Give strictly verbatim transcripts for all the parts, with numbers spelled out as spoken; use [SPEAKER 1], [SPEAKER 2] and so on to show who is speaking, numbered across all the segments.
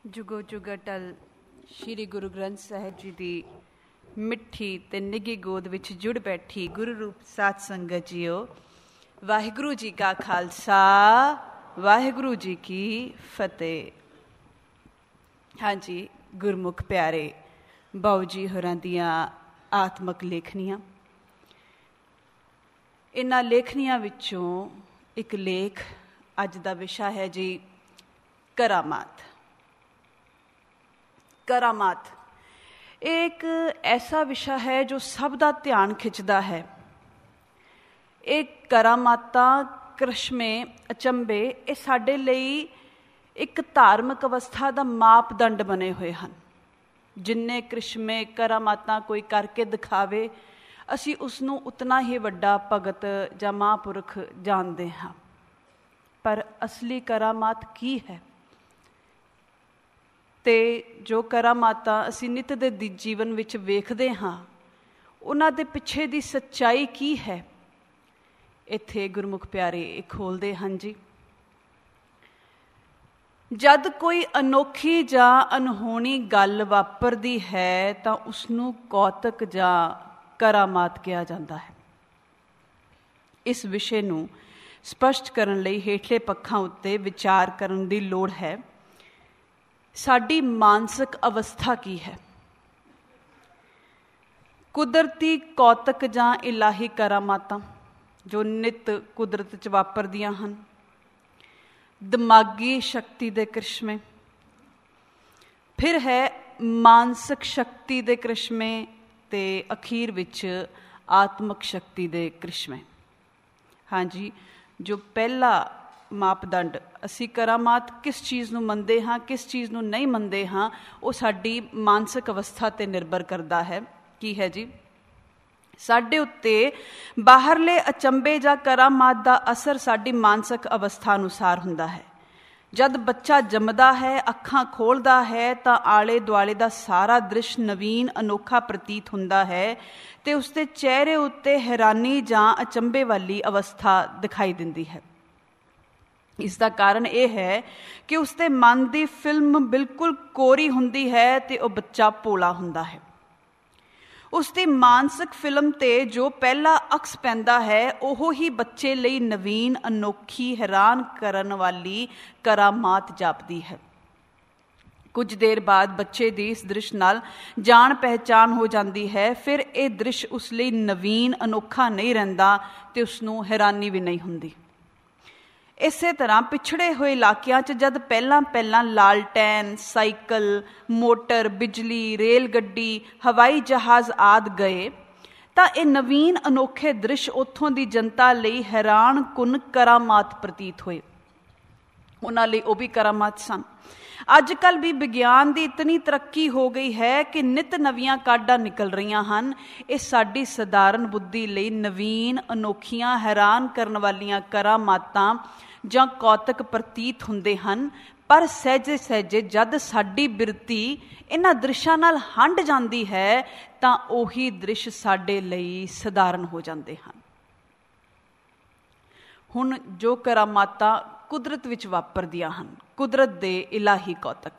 [SPEAKER 1] जुगो जुग अटल श्री गुरु ग्रंथ साहिब जी की मिठी ते निघी गोद विच जुड़ बैठी गुरु रूप साध संगत जीओ, वाहिगुरु जी का खालसा वाहिगुरु जी की फतेह। हाँ जी, गुरमुख प्यारे बाऊ जी होरां दियां आत्मक लेखनियां। इन्हां लेखनियां विचों एक लेख अज दा विशा है जी करामात। करामात एक ऐसा विषय है जो सब दा ध्यान खिंचदा है। एक करामातां करिश्मे अचंभे ये साडे लई एक धार्मिक अवस्था दा मापदंड बने हुए हैं। जिन्ने करिश्मे करामातां कोई करके दिखावे असी उसनूं उतना ही वड्डा भगत जां महापुरख जानते हाँ। पर असली करामात की है ते जो करामातां असी नित दे जीवन विच वेखदे हाँ उन्हां दे पिछे दी सच्चाई की है, इत्थे गुरमुख प्यारे खोलदे हैं जी। जद कोई अनोखी जां अनहोनी गल वापरदी है तां उसनूं कौतक जां करामात कहा जाता है। इस विषय नूं स्पष्ट करन लई हेठले पक्षां उत्ते विचार करन दी लोड़ है। साडी मानसिक अवस्था की है? कुदरती कौतक जां इलाही करामातां जो नित कुदरत च वापरदियां हन, दिमागी शक्ति दे करिश्मे, फिर है मानसिक शक्ति दे करिश्मे ते अखीर विच आत्मक शक्ति दे करिश्मे। हाँ जी, जो पहला मापदंड असी करामात किस चीज़ नूं मनदे हाँ किस चीज़ नूं नहीं मनदे हाँ वो साडी मानसिक अवस्था ते निर्भर करता है। की है जी? साडे उत्ते बाहरले अचंभे जां करामात दा असर साडी मानसिक अवस्था अनुसार हुंदा है। जद बच्चा जमदा है, अखां खोलदा है तां आले दुआले दा सारा दृश नवीन अनोखा प्रतीत हुंदा है ते उसदे चेहरे उत्ते हैरानी जां अचंभे वाली अवस्था दिखाई दिंदी है। इसका कारण यह है कि उसके मन की फिल्म बिल्कुल कोरी हुंदी है ते वह बच्चा भोला हुंदा है। उसकी मानसिक फिल्म ते जो पहला अक्स पैंदा है ओहो ही बच्चे लई नवीन अनोखी हैरान करन वाली करामात जापदी है। कुछ देर बाद बच्चे की इस दृश्य नाल जान पहचान हो जाती है। फिर ये दृश्य उस लई नवीन अनोखा नहीं रहिंदा ते उसनूं हैरानी भी नहीं हुंदी। इसे तरह पिछड़े हुए इलाकों च जद पहला पहला लालटैन, साइकिल, मोटर, बिजली, रेल गड्डी, हवाई जहाज़ आदि गए तां ये नवीन अनोखे दृश्य उत्थों की जनता लई हैरान कुन करामात प्रतीत होए। उन्हां लई वो भी करामात सन। अजकल भी विज्ञान की इतनी तरक्की हो गई है कि नित नवीं काढां निकल रही हैं। ये साडी सधारण बुद्धि लई नवीन अनोखियां हैरान करन वालियां करामातां जां कौतक प्रतीत हुंदे हन। पर सहजे सहजे जद साडी बिरती इन्हां दृश्यां नाल हंड जांदी है तां ओही दृश्य साडे लई सधारण हो जांदे हन। हुण जो करामातां कुदरत विच वापरदियां हन, कुदरत दे इलाही कौतक।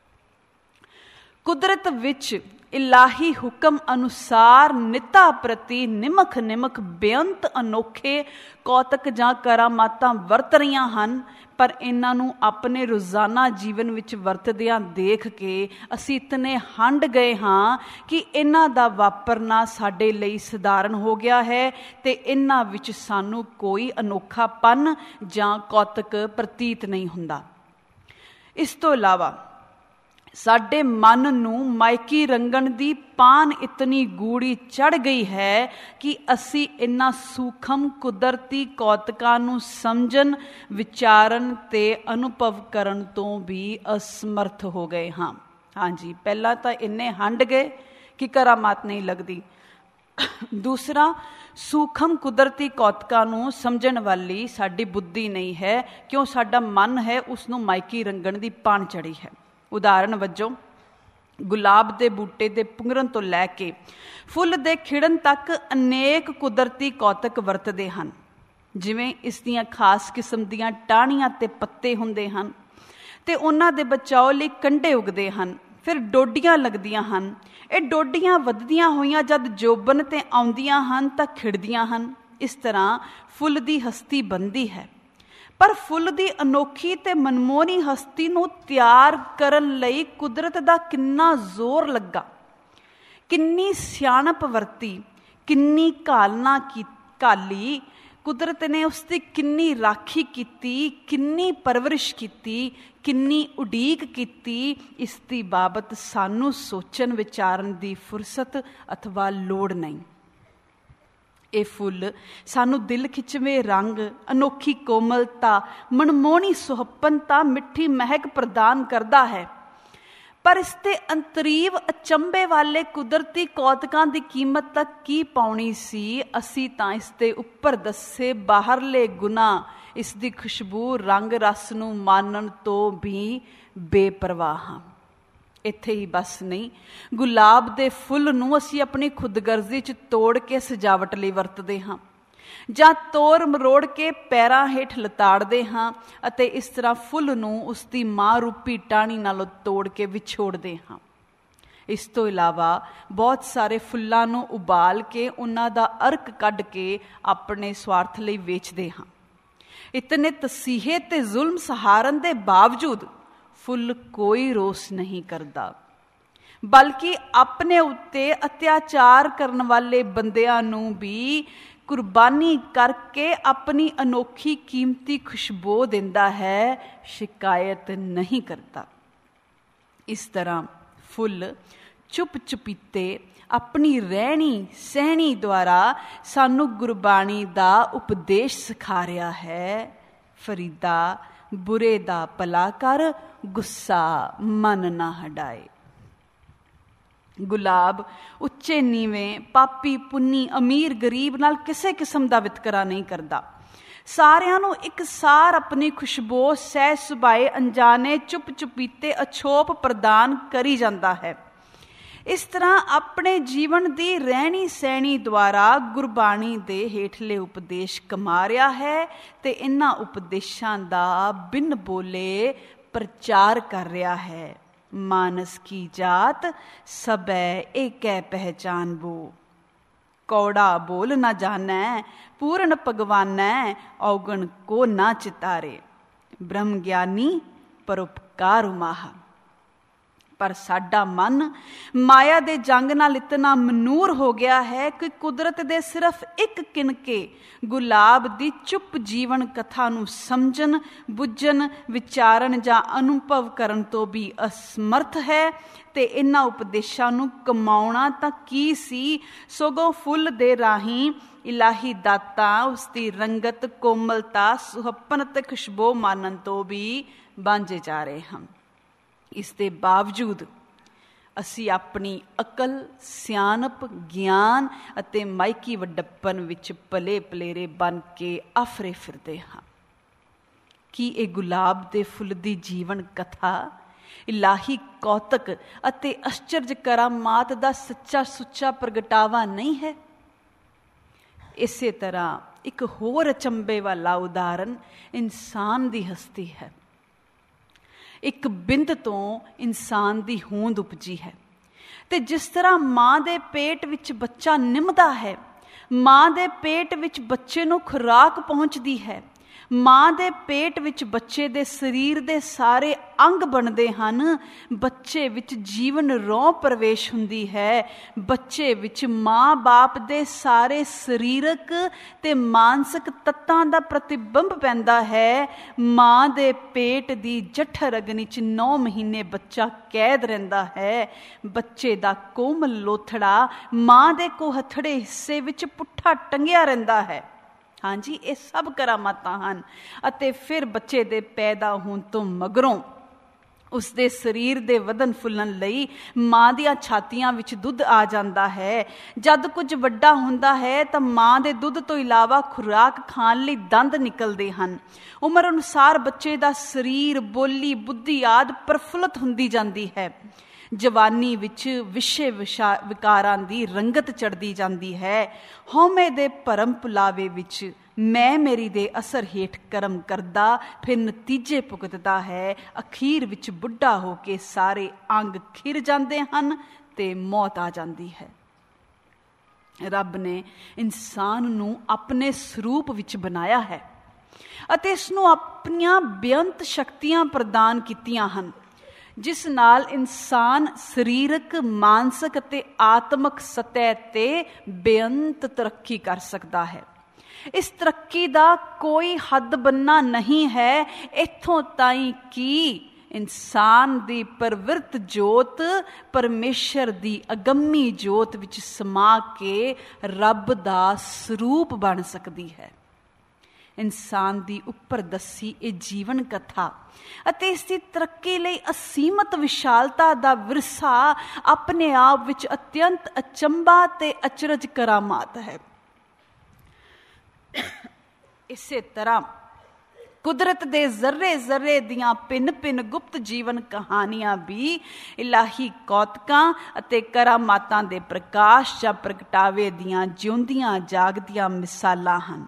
[SPEAKER 1] कुदरत विच इलाही हुक्म अनुसार निता प्रति निमख निमख बेअंत अनोखे कौतक जां करामातां वरत रहीआं हन। पर इन्हां नूं अपने रोज़ाना जीवन विच वरतदियां देख के असी इतने हंड गए हाँ कि इन्हां दा वापरना साडे लई सधारण हो गया है ते इन्हां विच सानूं कोई अनोखापन जां कौतक प्रतीत नहीं हुंदा। इस तो इलावा साडे मन नूं मायकी रंगण दी पान इतनी गूढ़ी चढ़ गई है कि असी इन्हां सूखम कुदरती कौतकां नूं समझन, विचारन ते अनुभव करन तो भी असमर्थ हो गए हाँ। हाँ जी, पहला तो इन्ने हंड गए कि करामात नहीं लगती। दूसरा, सूखम कुदरती कौतकां नूं समझण वाली साडी बुद्धि नहीं है, क्यों साडा मन है उसनूं मायकी रंगण दी पान चढ़ी है। उदाहरण वजों गुलाब के बूटे के पुंगरन तो लैके फुल के खिड़न तक अनेक कुदरती कौतक वरतते हैं। जिवें इस दियां खास किस्म दियां टाहणियां ते पत्ते हुंदे हन ਤੇ ਉਹਨਾਂ ਦੇ ਬਚਾਓ ਲਈ ਕੰਢੇ ਉਗਦੇ ਹਨ, ਫਿਰ ਡੋਡੀਆਂ ਲੱਗਦੀਆਂ ਹਨ। ਇਹ ਡੋਡੀਆਂ ਵੱਧਦੀਆਂ ਹੋਈਆਂ ਜਦ ਜੋਬਨ ਤੇ ਆਉਂਦੀਆਂ ਹਨ ਤਾਂ ਖਿੜਦੀਆਂ ਹਨ। ਇਸ ਤਰ੍ਹਾਂ ਫੁੱਲ ਦੀ ਹਸਤੀ ਬਣਦੀ ਹੈ। ਪਰ ਫੁੱਲ ਦੀ ਅਨੋਖੀ ਤੇ ਮਨਮੋਹਣੀ ਹਸਤੀ ਨੂੰ ਤਿਆਰ ਕਰਨ ਲਈ ਕੁਦਰਤ ਦਾ ਕਿੰਨਾ ਜ਼ੋਰ ਲੱਗਾ, ਕਿੰਨੀ ਸਿਆਣਪ ਵਰਤੀ, ਕਿੰਨੀ ਘਾਲਨਾ ਕੀ ਘਾਲੀ। ਕੁਦਰਤ ਨੇ ਉਸ ਦੀ ਕਿੰਨੀ ਰਾਖੀ ਕੀਤੀ, ਕਿੰਨੀ ਪਰਵਰਿਸ਼ ਕੀਤੀ, ਕਿੰਨੀ ਉਡੀਕ ਕੀਤੀ, ਇਸ ਦੀ ਬਾਬਤ ਸਾਨੂੰ ਸੋਚਣ ਵਿਚਾਰਨ ਦੀ ਫੁਰਸਤ ਅਥਵਾ ਲੋੜ ਨਹੀਂ। ਇਹ ਫੁੱਲ ਸਾਨੂੰ ਦਿਲ ਖਿੱਚਵੇਂ ਰੰਗ, ਅਨੋਖੀ ਕੋਮਲਤਾ, ਮਨਮੋਹਣੀ ਸੁਹੱਪਨਤਾ, ਮਿੱਠੀ ਮਹਿਕ ਪ੍ਰਦਾਨ ਕਰਦਾ ਹੈ। ਪਰ ਇਸ ਦੇ ਅੰਤਰੀਵ ਅਚੰਭੇ ਵਾਲੇ ਕੁਦਰਤੀ ਕੌਤਕਾਂ ਦੀ ਕੀਮਤ ਤੱਕ ਕੀ ਪਾਉਣੀ ਸੀ? ਅਸੀਂ ਤਾਂ ਇਸ ਦੇ ਉੱਪਰ ਦੱਸੇ ਬਾਹਰਲੇ ਗੁਣਾ, ਇਸ ਦੀ ਖੁਸ਼ਬੂ, ਰੰਗ, ਰਸ ਨੂੰ ਮਾਨਣ ਤੋਂ ਵੀ ਬੇਪਰਵਾਹ ਹਾਂ। ਇੱਥੇ ਹੀ ਬਸ ਨਹੀਂ, ਗੁਲਾਬ ਦੇ ਫੁੱਲ ਨੂੰ ਅਸੀਂ ਆਪਣੀ ਖੁਦਗਰਜ਼ੀ 'ਚ ਤੋੜ ਕੇ ਸਜਾਵਟ ਲਈ ਵਰਤਦੇ ਹਾਂ, ਜਾਂ ਤੋੜ ਮਰੋੜ ਕੇ ਪੈਰਾਂ ਹੇਠ ਲਤਾੜਦੇ ਹਾਂ ਅਤੇ ਇਸ ਤਰ੍ਹਾਂ ਫੁੱਲ ਨੂੰ ਉਸ ਦੀ ਮਾਂ ਰੂਪੀ ਟਾਹਣੀ ਨਾਲੋਂ ਤੋੜ ਕੇ ਵਿਛੋੜਦੇ ਹਾਂ। ਇਸ ਤੋਂ ਇਲਾਵਾ ਬਹੁਤ ਸਾਰੇ ਫੁੱਲਾਂ ਨੂੰ ਉਬਾਲ ਕੇ ਉਹਨਾਂ ਦਾ ਅਰਕ ਕੱਢ ਕੇ ਆਪਣੇ ਸਵਾਰਥ ਲਈ ਵੇਚਦੇ ਹਾਂ। ਇਤਨੇ ਤਸੀਹੇ ਤੇ ਜ਼ੁਲਮ ਸਹਾਰਨ ਦੇ ਬਾਵਜੂਦ ਫੁੱਲ ਕੋਈ ਰੋਸ ਨਹੀਂ ਕਰਦਾ, ਬਲਕਿ ਆਪਣੇ ਉੱਤੇ ਅਤਿਆਚਾਰ ਕਰਨ ਵਾਲੇ ਬੰਦਿਆਂ ਨੂੰ ਵੀ ਕੁਰਬਾਨੀ ਕਰਕੇ ਆਪਣੀ ਅਨੋਖੀ ਕੀਮਤੀ ਖੁਸ਼ਬੂ ਦਿੰਦਾ ਹੈ, ਸ਼ਿਕਾਇਤ ਨਹੀਂ ਕਰਦਾ। ਇਸ ਤਰ੍ਹਾਂ ਫੁੱਲ ਚੁੱਪ ਚੁਪੀਤੇ ਆਪਣੀ ਰਹਿਣੀ ਸਹਿਣੀ ਦੁਆਰਾ ਸਾਨੂੰ ਗੁਰਬਾਣੀ ਦਾ ਉਪਦੇਸ਼ ਸਿਖਾ ਰਿਹਾ ਹੈ। ਫਰੀਦਾ ਬੁਰੇ ਦਾ ਭਲਾ ਕਰ, ਗੁੱਸਾ ਮਨ ਨਾ ਹਟਾਏ। ਗੁਲਾਬ ਉੱਚੇ ਨੀਵੇਂ, ਪਾਪੀ ਪੁੰਨੀ, ਅਮੀਰ ਗਰੀਬ ਨਾਲ ਕਿਸੇ ਕਿਸਮ ਦਾ ਵਿਤਕਰਾ ਨਹੀਂ ਕਰਦਾ। ਸਾਰਿਆਂ ਨੂੰ ਇੱਕ ਸਾਰ ਆਪਣੀ ਖੁਸ਼ਬੂ ਸਹਿ ਸੁਭਾਏ ਅਣਜਾਣੇ ਚੁੱਪ ਚੁਪੀਤੇ ਅਛੋਪ ਪ੍ਰਦਾਨ ਕਰੀ ਜਾਂਦਾ ਹੈ। ਇਸ ਤਰ੍ਹਾਂ ਆਪਣੇ ਜੀਵਨ ਦੀ ਰਹਿਣੀ ਸਹਿਣੀ ਦੁਆਰਾ ਗੁਰਬਾਣੀ ਦੇ ਹੇਠਲੇ ਉਪਦੇਸ਼ ਕਮਾ ਰਿਹਾ ਹੈ ਤੇ ਇਹਨਾਂ ਉਪਦੇਸ਼ਾਂ ਦਾ ਬਿਨ ਬੋਲੇ ਪ੍ਰਚਾਰ ਕਰ ਰਿਹਾ ਹੈ। ਮਾਨਸ ਕੀ ਜਾਤ ਸਬੈ ਏਕੈ ਪਹਿਚਾਨ ਬੋ, ਕੌੜਾ ਬੋਲ ਨਾ ਜਾਣੈ ਪੂਰਨ ਭਗਵਾਨੈ, ਔਗਣ ਕੋ ਨਾ ਚਿਤਾਰੇ, ਬ੍ਰਹਮ ਗਿਆਨੀ ਪਰਉਪਕਾਰ ਉਮਾਹਾ। ਪਰ ਸਾਡਾ ਮਨ ਮਾਇਆ ਦੇ ਜੰਗ ਨਾਲ ਇਤਨਾ ਮਨੂਰ ਹੋ ਗਿਆ ਹੈ ਕਿ ਕੁਦਰਤ ਦੇ ਸਿਰਫ ਇੱਕ ਕਿਣਕੇ ਗੁਲਾਬ ਦੀ ਚੁੱਪ ਜੀਵਨ ਕਥਾ ਨੂੰ ਸਮਝਣ, ਬੁੱਝਣ, ਵਿਚਾਰਨ ਜਾਂ ਅਨੁਭਵ ਕਰਨ ਤੋਂ ਵੀ ਅਸਮਰਥ ਹੈ। ਤੇ ਇਹਨਾਂ ਉਪਦੇਸ਼ਾਂ ਨੂੰ ਕਮਾਉਣਾ ਤਾਂ ਕੀ ਸੀ, ਸਗੋਂ ਫੁੱਲ ਦੇ ਰਾਹੀਂ ਇਲਾਹੀ ਦਾਤਾਂ, ਉਸ ਦੀ ਰੰਗਤ, ਕੋਮਲਤਾ, ਸੁਹੱਪਨ ਅਤੇ ਖੁਸ਼ਬੂ ਮਾਨਣ ਤੋਂ ਵੀ ਵਾਂਝੇ ਜਾ ਰਹੇ ਹਾਂ। ਇਸ ਦੇ ਬਾਵਜੂਦ ਅਸੀਂ ਆਪਣੀ ਅਕਲ, ਸਿਆਣਪ, ਗਿਆਨ ਅਤੇ ਮਾਇਕੀ ਵੱਡਪਨ ਵਿੱਚ ਪਲੇ ਪਲੇਰੇ ਬਣ ਕੇ ਆਫਰੇ ਫਿਰਦੇ ਹਾਂ। ਕੀ ਇਹ ਗੁਲਾਬ ਦੇ ਫੁੱਲ ਦੀ ਜੀਵਨ ਕਥਾ ਇਲਾਹੀ ਕੌਤਕ ਅਤੇ ਅਸ਼ਚਰਜ ਕਰਾਮਾਤ ਦਾ ਸੱਚਾ ਸੁੱਚਾ ਪ੍ਰਗਟਾਵਾ ਨਹੀਂ ਹੈ? ਇਸੇ ਤਰ੍ਹਾਂ ਇੱਕ ਹੋਰ ਅਚੰਭੇ ਵਾਲਾ ਉਦਾਹਰਨ ਇਨਸਾਨ ਦੀ ਹਸਤੀ ਹੈ। ਇੱਕ ਬਿੰਦ ਤੋਂ ਇਨਸਾਨ ਦੀ ਹੋਂਦ ਉਪਜੀ ਹੈ ਤੇ ਜਿਸ ਤਰ੍ਹਾਂ ਮਾਂ ਦੇ ਪੇਟ ਵਿੱਚ ਬੱਚਾ ਨਿੰਮਦਾ ਹੈ, ਮਾਂ ਦੇ ਪੇਟ ਵਿੱਚ ਬੱਚੇ ਨੂੰ ਖੁਰਾਕ ਪਹੁੰਚਦੀ ਹੈ, ਮਾਂ ਦੇ ਪੇਟ ਵਿੱਚ ਬੱਚੇ ਦੇ ਸਰੀਰ ਦੇ ਸਾਰੇ ਅੰਗ ਬਣਦੇ ਹਨ, ਬੱਚੇ ਵਿੱਚ ਜੀਵਨ ਰੋਹ ਪ੍ਰਵੇਸ਼ ਹੁੰਦੀ ਹੈ, ਬੱਚੇ ਵਿੱਚ ਮਾਂ ਬਾਪ ਦੇ ਸਾਰੇ ਸਰੀਰਕ ਤੇ ਮਾਨਸਿਕ ਤੱਤਾਂ ਦਾ ਪ੍ਰਤੀਬਿੰਬ ਪੈਂਦਾ ਹੈ। ਮਾਂ ਦੇ ਪੇਟ ਦੀ ਜਠਰ ਅਗਨੀ 'ਚ ਨੌ ਮਹੀਨੇ ਬੱਚਾ ਕੈਦ ਰਹਿੰਦਾ ਹੈ। ਬੱਚੇ ਦਾ ਕੋਮਲ ਲੋਥੜਾ ਮਾਂ ਦੇ ਕੋਹਥੜੇ ਹਿੱਸੇ ਵਿੱਚ ਪੁੱਠਾ ਟੰਗਿਆ ਰਹਿੰਦਾ ਹੈ। ਹਾਂਜੀ, ਇਹ ਸਭ ਕਰਾਮਾਤਾਂ ਹਨ। ਅਤੇ ਫਿਰ ਬੱਚੇ ਦੇ ਪੈਦਾ ਹੋਣ ਤੋਂ ਮਗਰੋਂ ਉਸਦੇ ਸਰੀਰ ਦੇ ਵਧਣ ਫੁੱਲਣ ਲਈ ਮਾਂ ਦੀਆਂ ਛਾਤੀਆਂ ਵਿੱਚ ਦੁੱਧ ਆ ਜਾਂਦਾ ਹੈ। ਜਦ ਕੁਝ ਵੱਡਾ ਹੁੰਦਾ ਹੈ ਤਾਂ ਮਾਂ ਦੇ ਦੁੱਧ ਤੋਂ ਇਲਾਵਾ ਖੁਰਾਕ ਖਾਣ ਲਈ ਦੰਦ ਨਿਕਲਦੇ ਹਨ। ਉਮਰ ਅਨੁਸਾਰ ਬੱਚੇ ਦਾ ਸਰੀਰ, ਬੋਲੀ, ਬੁੱਧੀ ਆਦਿ ਪ੍ਰਫੁੱਲਤ ਹੁੰਦੀ ਜਾਂਦੀ ਹੈ। ਜਵਾਨੀ ਵਿੱਚ ਵਿਸ਼ੇ ਵਿਸ਼ਾ ਵਿਕਾਰਾਂ ਦੀ ਰੰਗਤ ਚੜ੍ਹਦੀ ਜਾਂਦੀ ਹੈ। ਹਉਮੈ ਦੇ ਭਰਮ ਭੁਲਾਵੇ ਵਿੱਚ ਮੈਂ ਮੇਰੀ ਦੇ ਅਸਰ ਹੇਠ ਕਰਮ ਕਰਦਾ, ਫਿਰ ਨਤੀਜੇ ਭੁਗਤਦਾ ਹੈ। ਅਖੀਰ ਵਿੱਚ ਬੁੱਢਾ ਹੋ ਕੇ ਸਾਰੇ ਅੰਗ ਖਿਰ ਜਾਂਦੇ ਹਨ ਤੇ ਮੌਤ ਆ ਜਾਂਦੀ ਹੈ। ਰੱਬ ਨੇ ਇਨਸਾਨ ਨੂੰ ਆਪਣੇ ਸਰੂਪ ਵਿੱਚ ਬਣਾਇਆ ਹੈ ਅਤੇ ਇਸ ਨੂੰ ਆਪਣੀਆਂ ਬੇਅੰਤ ਸ਼ਕਤੀਆਂ ਪ੍ਰਦਾਨ ਕੀਤੀਆਂ ਹਨ, ਜਿਸ ਨਾਲ ਇਨਸਾਨ ਸਰੀਰਕ, ਮਾਨਸਿਕ ਅਤੇ ਆਤਮਿਕ ਸਤਹ ਤੇ ਬੇਅੰਤ ਤਰੱਕੀ ਕਰ ਸਕਦਾ ਹੈ। ਇਸ ਤਰੱਕੀ ਦਾ ਕੋਈ ਹੱਦ ਬੰਨਾ ਨਹੀਂ ਹੈ, ਇੱਥੋਂ ਤਾਈਂ ਕਿ ਇਨਸਾਨ ਦੀ ਪ੍ਰਵਿਰਤ ਜੋਤ ਪਰਮੇਸ਼ਰ ਦੀ ਅਗੰਮੀ ਜੋਤ ਵਿੱਚ ਸਮਾ ਕੇ ਰੱਬ ਦਾ ਸਰੂਪ ਬਣ ਸਕਦੀ ਹੈ। ਇਨਸਾਨ ਦੀ ਉੱਪਰ ਦੱਸੀ ਇਹ ਜੀਵਨ ਕਥਾ ਅਤੇ ਇਸ ਦੀ ਤਰੱਕੀ ਲਈ ਅਸੀਮਤ ਵਿਸ਼ਾਲਤਾ ਦਾ ਵਿਰਸਾ ਆਪਣੇ ਆਪ ਵਿੱਚ ਅਤਿਅੰਤ ਅਚੰਭਾ ਤੇ ਅਚਰਜ ਕਰਾਮਾਤ ਹੈ। ਇਸੇ ਤਰ੍ਹਾਂ ਕੁਦਰਤ ਦੇ ਜ਼ਰਰੇ ਜ਼ਰਰੇ ਦੀਆਂ ਭਿੰਨ ਭਿੰਨ ਗੁਪਤ ਜੀਵਨ ਕਹਾਣੀਆਂ ਵੀ ਇਲਾਹੀ ਕੌਤਕਾਂ ਅਤੇ ਕਰਾਮਾਤਾਂ ਦੇ ਪ੍ਰਕਾਸ਼ ਜਾਂ ਪ੍ਰਗਟਾਵੇ ਦੀਆਂ ਜਿਉਂਦੀਆਂ ਜਾਗਦੀਆਂ ਮਿਸਾਲਾਂ ਹਨ।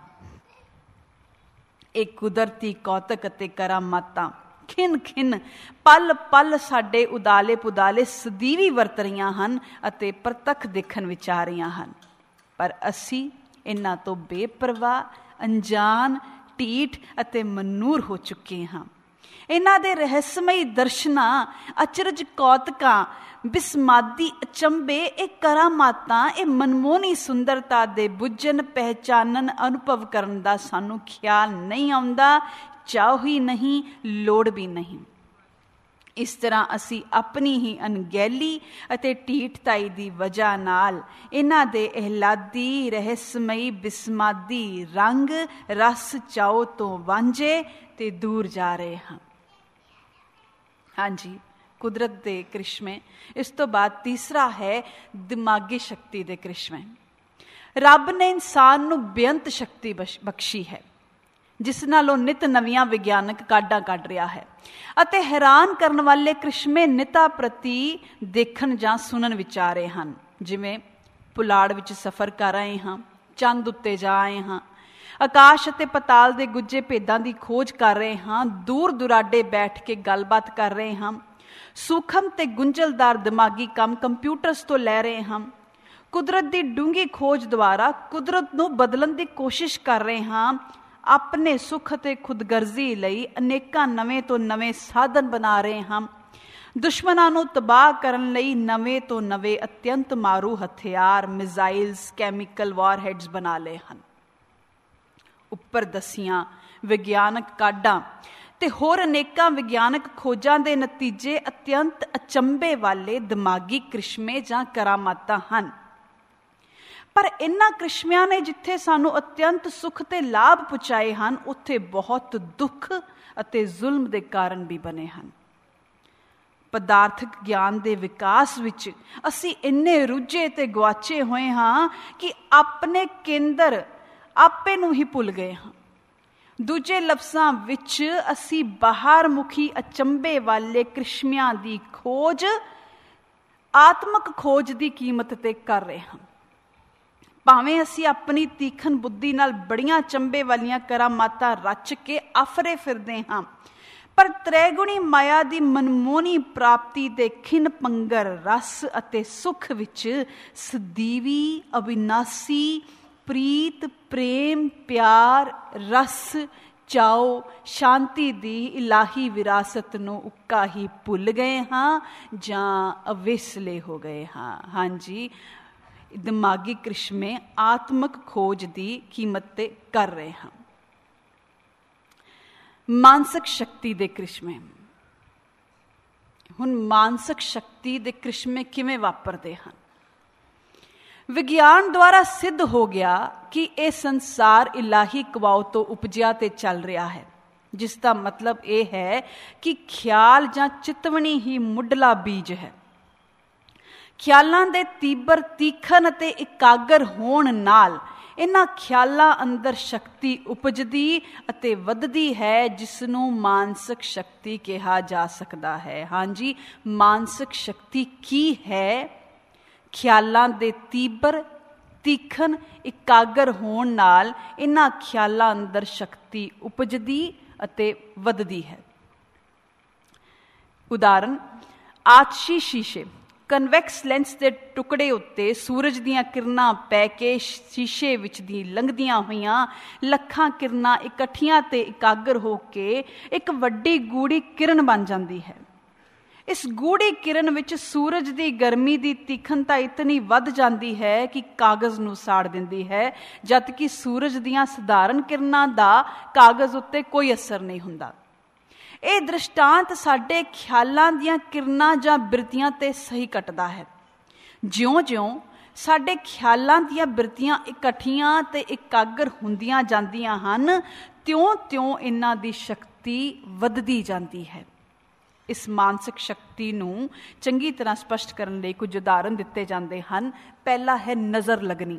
[SPEAKER 1] ਇਹ ਕੁਦਰਤੀ ਕੌਤਕ ਅਤੇ ਕਰਾਮਾਤਾਂ ਖਿੰਨ ਖਿੰਨ ਪਲ ਪਲ ਸਾਡੇ ਉਦਾਲੇ ਪੁਦਾਲੇ ਸਦੀਵੀ ਵਰਤ ਰਹੀਆਂ ਹਨ ਅਤੇ ਪ੍ਰਤੱਖ ਦੇਖਣ ਵਿੱਚ ਆ ਰਹੀਆਂ ਹਨ, ਪਰ ਅਸੀਂ ਇਹਨਾਂ ਤੋਂ ਬੇਪਰਵਾਹ, ਅਣਜਾਣ, ਢੀਠ ਅਤੇ ਮਨੂਰ ਹੋ ਚੁੱਕੇ ਹਾਂ। ਇਹਨਾਂ ਦੇ ਰਹੱਸਮਈ ਦਰਸ਼ਨਾਂ, ਅਚਰਜ ਕੌਤਕਾਂ, ਬਿਸਮਾਦੀ ਅਚੰਬੇ, ਇਹ ਕਰਾਮਾਤਾਂ, ਇਹ ਮਨਮੋਹਣੀ ਸੁੰਦਰਤਾ ਦੇ ਬੁੱਝਣ, ਪਹਿਚਾਨਣ, ਅਨੁਭਵ ਕਰਨ ਦਾ ਸਾਨੂੰ ਖਿਆਲ ਨਹੀਂ ਆਉਂਦਾ, ਚਾਹ ਹੀ ਨਹੀਂ, ਲੋੜ ਵੀ ਨਹੀਂ। ਇਸ ਤਰ੍ਹਾਂ ਅਸੀਂ ਆਪਣੀ ਹੀ ਅਣਗਹਿਲੀ ਅਤੇ ਢੀਠਤਾਈ ਦੀ ਵਜ੍ਹਾ ਨਾਲ ਇਹਨਾਂ ਦੇ ਅਹਿਲਾਦੀ, ਰਹੱਸਮਈ, ਬਿਸਮਾਦੀ ਰੰਗ ਰਸ ਚਾਉ ਤੋਂ ਵਾਂਝੇ ਤੇ ਦੂਰ ਜਾ ਰਹੇ ਹਾਂ। ਹਾਂਜੀ, ਕੁਦਰਤ ਦੇ ਕ੍ਰਿਸ਼ਮੇ। ਇਸ ਤੋਂ ਬਾਅਦ ਤੀਸਰਾ ਹੈ ਦਿਮਾਗੀ ਸ਼ਕਤੀ ਦੇ ਕ੍ਰਿਸ਼ਮੇ। ਰੱਬ ਨੇ ਇਨਸਾਨ ਨੂੰ ਬੇਅੰਤ ਸ਼ਕਤੀ ਬਖਸ਼ੀ ਹੈ, ਜਿਸ ਨਾਲ ਉਹ ਨਿਤ ਨਵੀਆਂ ਵਿਗਿਆਨਕ ਕਾਢਾਂ ਕੱਢ ਰਿਹਾ ਹੈ ਅਤੇ ਹੈਰਾਨ ਕਰਨ ਵਾਲੇ ਕ੍ਰਿਸ਼ਮੇ ਨਿਤਾ ਪ੍ਰਤੀ ਦੇਖਣ ਜਾਂ ਸੁਣਨ ਵਿੱਚ ਆ ਰਹੇ ਹਨ। ਜਿਵੇਂ ਪੁਲਾੜ ਵਿੱਚ ਸਫ਼ਰ ਕਰ ਰਹੇ ਹਾਂ, ਚੰਦ ਉੱਤੇ ਜਾ ਆਏ ਹਾਂ, ਆਕਾਸ਼ ਅਤੇ ਪਤਾਲ ਦੇ ਗੁੱਝੇ ਭੇਦਾਂ ਦੀ ਖੋਜ ਕਰ ਰਹੇ ਹਾਂ, ਦੂਰ ਦੁਰਾਡੇ ਬੈਠ ਕੇ ਗੱਲਬਾਤ ਕਰ ਰਹੇ ਹਾਂ, ਸੂਖਮ ਤੇ ਗੁੰਝਲਦਾਰ ਦਿਮਾਗੀ ਕੰਮ ਕੰਪਿਊਟਰਸ ਤੋਂ ਲੈ ਰਹੇ ਹਾਂ, ਕੁਦਰਤ ਦੀ ਡੂੰਘੀ ਖੋਜ ਦੁਆਰਾ ਕੁਦਰਤ ਨੂੰ ਬਦਲਣ ਦੀ ਕੋਸ਼ਿਸ਼ ਕਰ ਰਹੇ ਹਾਂ, ਆਪਣੇ ਸੁੱਖ ਅਤੇ ਖੁਦਗਰਜ਼ੀ ਲਈ ਅਨੇਕਾਂ ਨਵੇਂ ਤੋਂ ਨਵੇਂ ਸਾਧਨ ਬਣਾ ਰਹੇ ਹਾਂ, ਦੁਸ਼ਮਣਾਂ ਨੂੰ ਤਬਾਹ ਕਰਨ ਲਈ ਨਵੇਂ ਤੋਂ ਨਵੇਂ ਅਤਿਅੰਤ ਮਾਰੂ ਹਥਿਆਰ, ਮਿਜ਼ਾਈਲਸ, ਕੈਮੀਕਲ ਵਾਰਹੈਡਸ ਬਣਾ ਲਏ ਹਨ। ਉੱਪਰ ਦੱਸੀਆਂ ਵਿਗਿਆਨਕ ਕਾਢਾਂ ਤੇ ਹੋਰ ਅਨੇਕਾਂ ਵਿਗਿਆਨਕ ਖੋਜਾਂ ਦੇ ਨਤੀਜੇ ਅਤਿਅੰਤ ਅਚੰਭੇ ਵਾਲੇ ਦਿਮਾਗੀ ਕ੍ਰਿਸ਼ਮੇ ਜਾਂ ਕਰਾਮਾਤਾਂ ਹਨ। ਪਰ ਇਹਨਾਂ ਕ੍ਰਿਸ਼ਮਿਆਂ ਨੇ ਜਿੱਥੇ ਸਾਨੂੰ ਅਤਿਅੰਤ ਸੁੱਖ ਤੇ ਲਾਭ ਪਹੁੰਚਾਏ ਹਨ, ਉੱਥੇ ਬਹੁਤ ਦੁੱਖ ਅਤੇ ਜ਼ੁਲਮ ਦੇ ਕਾਰਨ ਵੀ ਬਣੇ ਹਨ। ਪਦਾਰਥਕ ਗਿਆਨ ਦੇ ਵਿਕਾਸ ਵਿੱਚ ਅਸੀਂ ਇੰਨੇ ਰੁੱਝੇ ਤੇ ਗੁਆਚੇ ਹੋਏ ਹਾਂ ਕਿ ਆਪਣੇ ਕੇਂਦਰ ਆਪੇ ਨੂੰ ਹੀ ਭੁੱਲ ਗਏ ਹਾਂ। ਦੂਜੇ ਲਫ਼ਜ਼ਾਂ ਵਿੱਚ ਅਸੀਂ ਬਾਹਰ ਮੁਖੀ ਅਚੰਭੇ ਵਾਲੇ ਕ੍ਰਿਸ਼ਮਿਆਂ ਦੀ ਖੋਜ ਆਤਮਕ ਖੋਜ ਦੀ ਕੀਮਤ ਤੇ ਕਰ ਰਹੇ ਹਾਂ। ਭਾਵੇਂ ਅਸੀਂ ਆਪਣੀ ਤੀਖਣ ਬੁੱਧੀ ਨਾਲ ਬੜੀਆਂ ਚੰਬੇ ਵਾਲੀਆਂ ਕਰਾਮਾਤਾਂ ਰਚ ਕੇ ਆਫਰੇ ਫਿਰਦੇ ਹਾਂ, ਪਰ ਤ੍ਰੈਗੁਣੀ ਮਾਇਆ ਦੀ ਮਨਮੋਹਣੀ ਪ੍ਰਾਪਤੀ ਦੇ ਖਿੰਨ ਪੰਗਰ ਰਸ ਅਤੇ ਸੁੱਖ ਵਿੱਚ ਸਦੀਵੀ, ਅਵਿਨਾਸੀ ਪ੍ਰੀਤ, ਪ੍ਰੇਮ, ਪਿਆਰ, ਰਸ, ਚਾਉ, ਸ਼ਾਂਤੀ ਦੀ ਇਲਾਹੀ ਵਿਰਾਸਤ ਨੂੰ ਉੱਕਾ ਹੀ ਭੁੱਲ ਗਏ ਹਾਂ ਜਾਂ ਅਵੇਸਲੇ ਹੋ ਗਏ ਹਾਂ। ਹਾਂਜੀ, ਦਿਮਾਗੀ ਕ੍ਰਿਸ਼ਮੇ ਆਤਮਕ ਖੋਜ ਦੀ ਕੀਮਤ ਤੇ ਕਰ ਰਹੇ ਹਾਂ। ਮਾਨਸਿਕ ਸ਼ਕਤੀ ਦੇ ਕ੍ਰਿਸ਼ਮੇ। ਹੁਣ ਮਾਨਸਿਕ ਸ਼ਕਤੀ ਦੇ ਕ੍ਰਿਸ਼ਮੇ ਕਿਵੇਂ ਵਾਪਰਦੇ ਹਨ? ਵਿਗਿਆਨ ਦੁਆਰਾ ਸਿੱਧ ਹੋ ਗਿਆ ਕਿ ਇਹ ਸੰਸਾਰ ਇਲਾਹੀ ਕਵਾਉ ਤੋਂ ਉਪਜਿਆ ਤੇ ਚੱਲ ਰਿਹਾ ਹੈ, ਜਿਸ ਦਾ ਮਤਲਬ ਇਹ ਹੈ ਕਿ ਖਿਆਲ ਜਾਂ ਚਿਤਵਣੀ ਹੀ ਮੁੱਢਲਾ ਬੀਜ ਹੈ। ਖਿਆਲਾਂ ਦੇ ਤੀਬਰ, ਤੀਖਣ ਅਤੇ ਇਕਾਗਰ ਹੋਣ ਨਾਲ ਇਹਨਾਂ ਖਿਆਲਾਂ ਅੰਦਰ ਸ਼ਕਤੀ ਉਪਜਦੀ ਅਤੇ ਵੱਧਦੀ ਹੈ, ਜਿਸ ਨੂੰ ਮਾਨਸਿਕ ਸ਼ਕਤੀ ਕਿਹਾ ਜਾ ਸਕਦਾ ਹੈ। ਹਾਂਜੀ, ਮਾਨਸਿਕ ਸ਼ਕਤੀ ਕੀ ਹੈ? ਖਿਆਲਾਂ ਦੇ ਤੀਬਰ, ਤੀਖਣ ਇਕਾਗਰ ਹੋਣ ਨਾਲ ਇਹਨਾਂ ਖਿਆਲਾਂ ਅੰਦਰ ਸ਼ਕਤੀ ਉਪਜਦੀ ਅਤੇ ਵੱਧਦੀ ਹੈ। ਉਦਾਹਰਨ, ਆਤਸ਼ੀ ਸ਼ੀਸ਼ੇ। ਕਨਵੈਕਸ ਲੈਂਸ ਦੇ ਟੁਕੜੇ ਉੱਤੇ ਸੂਰਜ ਦੀਆਂ ਕਿਰਨਾਂ ਪੈ ਕੇ ਸ਼ੀਸ਼ੇ ਵਿੱਚ ਦੀ ਲੰਘਦੀਆਂ ਹੋਈਆਂ ਲੱਖਾਂ ਕਿਰਨਾਂ ਇਕੱਠੀਆਂ ਤੇ ਇਕਾਗਰ ਹੋ ਕੇ ਇੱਕ ਵੱਡੀ ਗੂੜੀ ਕਿਰਨ ਬਣ ਜਾਂਦੀ ਹੈ। ਇਸ ਗੂੜੀ ਕਿਰਨ ਵਿੱਚ ਸੂਰਜ ਦੀ ਗਰਮੀ ਦੀ ਤੀਖਣਤਾ ਇਤਨੀ ਵੱਧ ਜਾਂਦੀ ਹੈ ਕਿ ਕਾਗਜ਼ ਨੂੰ ਸਾੜ ਦਿੰਦੀ ਹੈ, ਜਦ ਕਿ ਸੂਰਜ ਦੀਆਂ ਸਧਾਰਨ ਕਿਰਨਾਂ ਦਾ ਕਾਗਜ਼ ਉੱਤੇ ਕੋਈ ਅਸਰ ਨਹੀਂ ਹੁੰਦਾ। ਇਹ ਦ੍ਰਿਸ਼ਟਾਂਤ ਸਾਡੇ ਖਿਆਲਾਂ ਦੀਆਂ ਕਿਰਨਾਂ ਜਾਂ ਬਿਰਤੀਆਂ ਤੇ ਸਹੀ ਕੱਟਦਾ ਹੈ। ਜਿਉਂ-ਜਿਉਂ ਸਾਡੇ ਖਿਆਲਾਂ ਦੀਆਂ ਬਿਰਤੀਆਂ ਇਕੱਠੀਆਂ ਤੇ ਇਕਾਗਰ ਹੁੰਦੀਆਂ ਜਾਂਦੀਆਂ ਹਨ, ਤਿਉਂ-ਤਿਉਂ ਇਹਨਾਂ ਦੀ ਸ਼ਕਤੀ ਵੱਧਦੀ ਜਾਂਦੀ ਹੈ। ਇਸ ਮਾਨਸਿਕ ਸ਼ਕਤੀ ਨੂੰ ਚੰਗੀ ਤਰ੍ਹਾਂ ਸਪਸ਼ਟ ਕਰਨ ਲਈ ਕੁਝ ਉਦਾਹਰਨ ਦਿੱਤੇ ਜਾਂਦੇ ਹਨ। ਪਹਿਲਾ ਹੈ ਨਜ਼ਰ ਲੱਗਣੀ।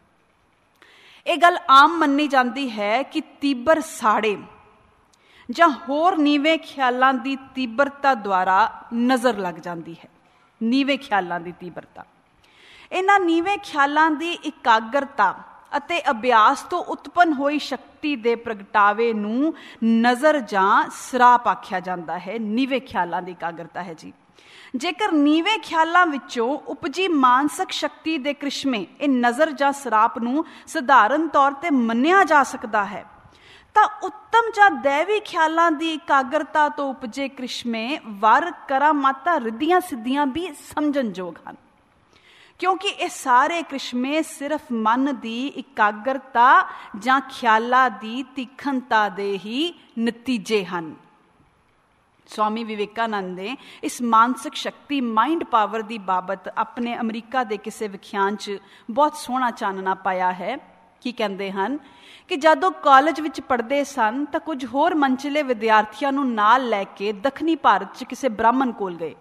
[SPEAKER 1] ਇਹ ਗੱਲ ਆਮ ਮੰਨੀ ਜਾਂਦੀ ਹੈ ਕਿ ਤੀਬਰ ਸਾੜੇ ਜਾਂ ਹੋਰ ਨੀਵੇਂ ਖਿਆਲਾਂ ਦੀ ਤੀਬਰਤਾ ਦੁਆਰਾ ਨਜ਼ਰ ਲੱਗ ਜਾਂਦੀ ਹੈ। ਨੀਵੇਂ ਖਿਆਲਾਂ ਦੀ ਤੀਬਰਤਾ, ਇਹਨਾਂ ਨੀਵੇਂ ਖਿਆਲਾਂ ਦੀ ਇਕਾਗਰਤਾ ਅਤੇ ਅਭਿਆਸ ਤੋਂ ਉਤਪੰਨ ਹੋਈ ਸ਼ਕਤੀ ਦੇ ਪ੍ਰਗਟਾਵੇ ਨੂੰ ਨਜ਼ਰ ਜਾਂ ਸਰਾਪ ਆਖਿਆ ਜਾਂਦਾ ਹੈ। ਨੀਵੇਂ ਖਿਆਲਾਂ ਦੀ ਇਕਾਗਰਤਾ ਹੈ ਜੀ। ਜੇਕਰ ਨੀਵੇਂ ਖਿਆਲਾਂ ਵਿੱਚੋਂ ਉਪਜੀ ਮਾਨਸਿਕ ਸ਼ਕਤੀ ਦੇ ਕ੍ਰਿਸ਼ਮੇ ਇਹ ਨਜ਼ਰ ਜਾਂ ਸਰਾਪ ਨੂੰ ਸਧਾਰਨ ਤੌਰ ਤੇ ਮੰਨਿਆ ਜਾ ਸਕਦਾ ਹੈ, ਤਾਂ ਉੱਤਮ ਜਾਂ ਦੈਵੀ ਖਿਆਲਾਂ ਦੀ ਇਕਾਗਰਤਾ ਤੋਂ ਉਪਜੇ ਕ੍ਰਿਸ਼ਮੇ ਵਰ ਕਰਾਮਾਤਾਂ ਰਿੱਧੀਆਂ ਸਿੱਧੀਆਂ ਵੀ ਸਮਝਣਯੋਗ ਹਨ, ਕਿਉਂਕਿ ਇਹ ਸਾਰੇ ਕ੍ਰਿਸ਼ਮੇ ਸਿਰਫ ਮਨ ਦੀ ਇਕਾਗਰਤਾ ਜਾਂ ਖਿਆਲਾਂ ਦੀ ਤੀਖਣਤਾ ਦੇ ਹੀ ਨਤੀਜੇ ਹਨ। ਸਵਾਮੀ ਵਿਵੇਕਾਨੰਦ ਨੇ ਇਸ ਮਾਨਸਿਕ ਸ਼ਕਤੀ ਮਾਈਂਡ ਪਾਵਰ ਦੀ ਬਾਬਤ ਆਪਣੇ ਅਮਰੀਕਾ ਦੇ ਕਿਸੇ ਵਿਖਿਆਨ 'ਚ ਬਹੁਤ ਸੋਹਣਾ ਚਾਨਣਾ ਪਾਇਆ ਹੈ। ਕੀ ਕਹਿੰਦੇ ਹਨ ਕਿ ਜਦੋਂ ਕਾਲਜ ਵਿੱਚ ਪੜ੍ਹਦੇ ਸਨ ਤਾਂ ਕੁਝ ਹੋਰ ਮੰਚਲੇ ਵਿਦਿਆਰਥੀਆਂ ਨੂੰ ਨਾਲ ਲੈ ਕੇ ਦੱਖਣੀ ਭਾਰਤ 'ਚ ਕਿਸੇ ਬ੍ਰਾਹਮਣ ਕੋਲ ਗਏ,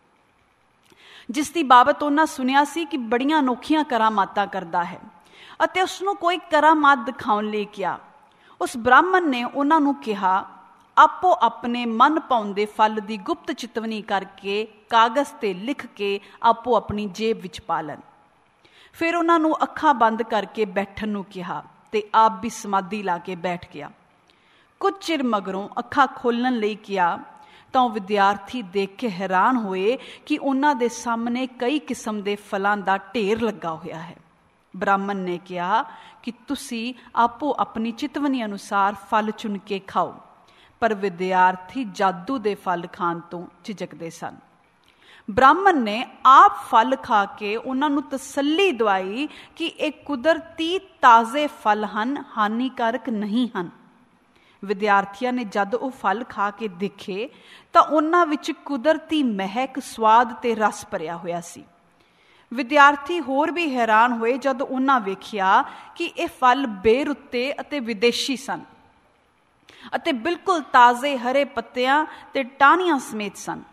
[SPEAKER 1] ਜਿਸ ਦੀ ਬਾਬਤ ਉਹਨਾਂ ਸੁਣਿਆ ਸੀ ਕਿ ਬੜੀਆਂ ਅਨੋਖੀਆਂ ਕਰਾਮਾਤਾਂ ਕਰਦਾ ਹੈ, ਅਤੇ ਉਸਨੂੰ ਕੋਈ ਕਰਾਮਾਤ ਦਿਖਾਉਣ ਲਈ ਕਿਹਾ। ਉਸ ਬ੍ਰਾਹਮਣ ਨੇ ਉਹਨਾਂ ਨੂੰ ਕਿਹਾ, ਆਪੋ ਆਪਣੇ ਮਨ ਭਾਉਂਦੇ ਫਲ ਦੀ ਗੁਪਤ ਚਿਤਵਨੀ ਕਰਕੇ ਕਾਗਜ਼ ਤੇ ਲਿਖ ਕੇ ਆਪੋ ਆਪਣੀ ਜੇਬ ਵਿੱਚ ਪਾ ਲੈਣ। ਫਿਰ ਉਹਨਾਂ ਨੂੰ ਅੱਖਾਂ ਬੰਦ ਕਰਕੇ ਬੈਠਣ ਨੂੰ ਕਿਹਾ ਤੇ ਆਪ ਵੀ ਸਮਾਧੀ ਲਾ ਕੇ ਬੈਠ ਗਿਆ। ਕੁਝ ਚਿਰ ਮਗਰੋਂ ਅੱਖਾਂ ਖੋਲ੍ਹਣ ਲਈ ਕਿਹਾ ਤਾਂ ਉਹ ਵਿਦਿਆਰਥੀ ਦੇਖ ਕੇ ਹੈਰਾਨ ਹੋਏ ਕਿ ਉਹਨਾਂ ਦੇ ਸਾਹਮਣੇ ਕਈ ਕਿਸਮ ਦੇ ਫਲਾਂ ਦਾ ਢੇਰ ਲੱਗਾ ਹੋਇਆ ਹੈ। ਬ੍ਰਾਹਮਣ ਨੇ ਕਿਹਾ ਕਿ ਤੁਸੀਂ ਆਪੋ ਆਪਣੀ ਚਿਤਵਨੀ ਅਨੁਸਾਰ ਫਲ ਚੁਣ ਕੇ ਖਾਓ, ਪਰ ਵਿਦਿਆਰਥੀ ਜਾਦੂ ਦੇ ਫਲ ਖਾਣ ਤੋਂ ਝਿਜਕਦੇ ਸਨ। ਬ੍ਰਾਹਮਣ ਨੇ ਆਪ ਫਲ ਖਾ ਕੇ ਉਹਨਾਂ ਨੂੰ ਤਸੱਲੀ ਦਵਾਈ ਕਿ ਇਹ ਕੁਦਰਤੀ ਤਾਜ਼ੇ ਫਲ ਹਨ, ਹਾਨੀਕਾਰਕ ਨਹੀਂ ਹਨ। ਵਿਦਿਆਰਥੀਆਂ ਨੇ ਜਦ ਉਹ ਫਲ ਖਾ ਕੇ ਦੇਖੇ ਤਾਂ ਉਹਨਾਂ ਵਿੱਚ ਕੁਦਰਤੀ ਮਹਿਕ, ਸਵਾਦ ਤੇ ਰਸ ਭਰਿਆ ਹੋਇਆ ਸੀ। ਵਿਦਿਆਰਥੀ ਹੋਰ ਵੀ ਹੈਰਾਨ ਹੋਏ ਜਦ ਉਹਨਾਂ ਵੇਖਿਆ ਕਿ ਇਹ ਫਲ ਬੇਰੁੱਤੇ ਅਤੇ ਵਿਦੇਸ਼ੀ ਸਨ ਅਤੇ ਬਿਲਕੁਲ ਤਾਜ਼ੇ ਹਰੇ ਪੱਤਿਆਂ ਤੇ ਟਾਹਣੀਆਂ ਸਮੇਤ ਸਨ।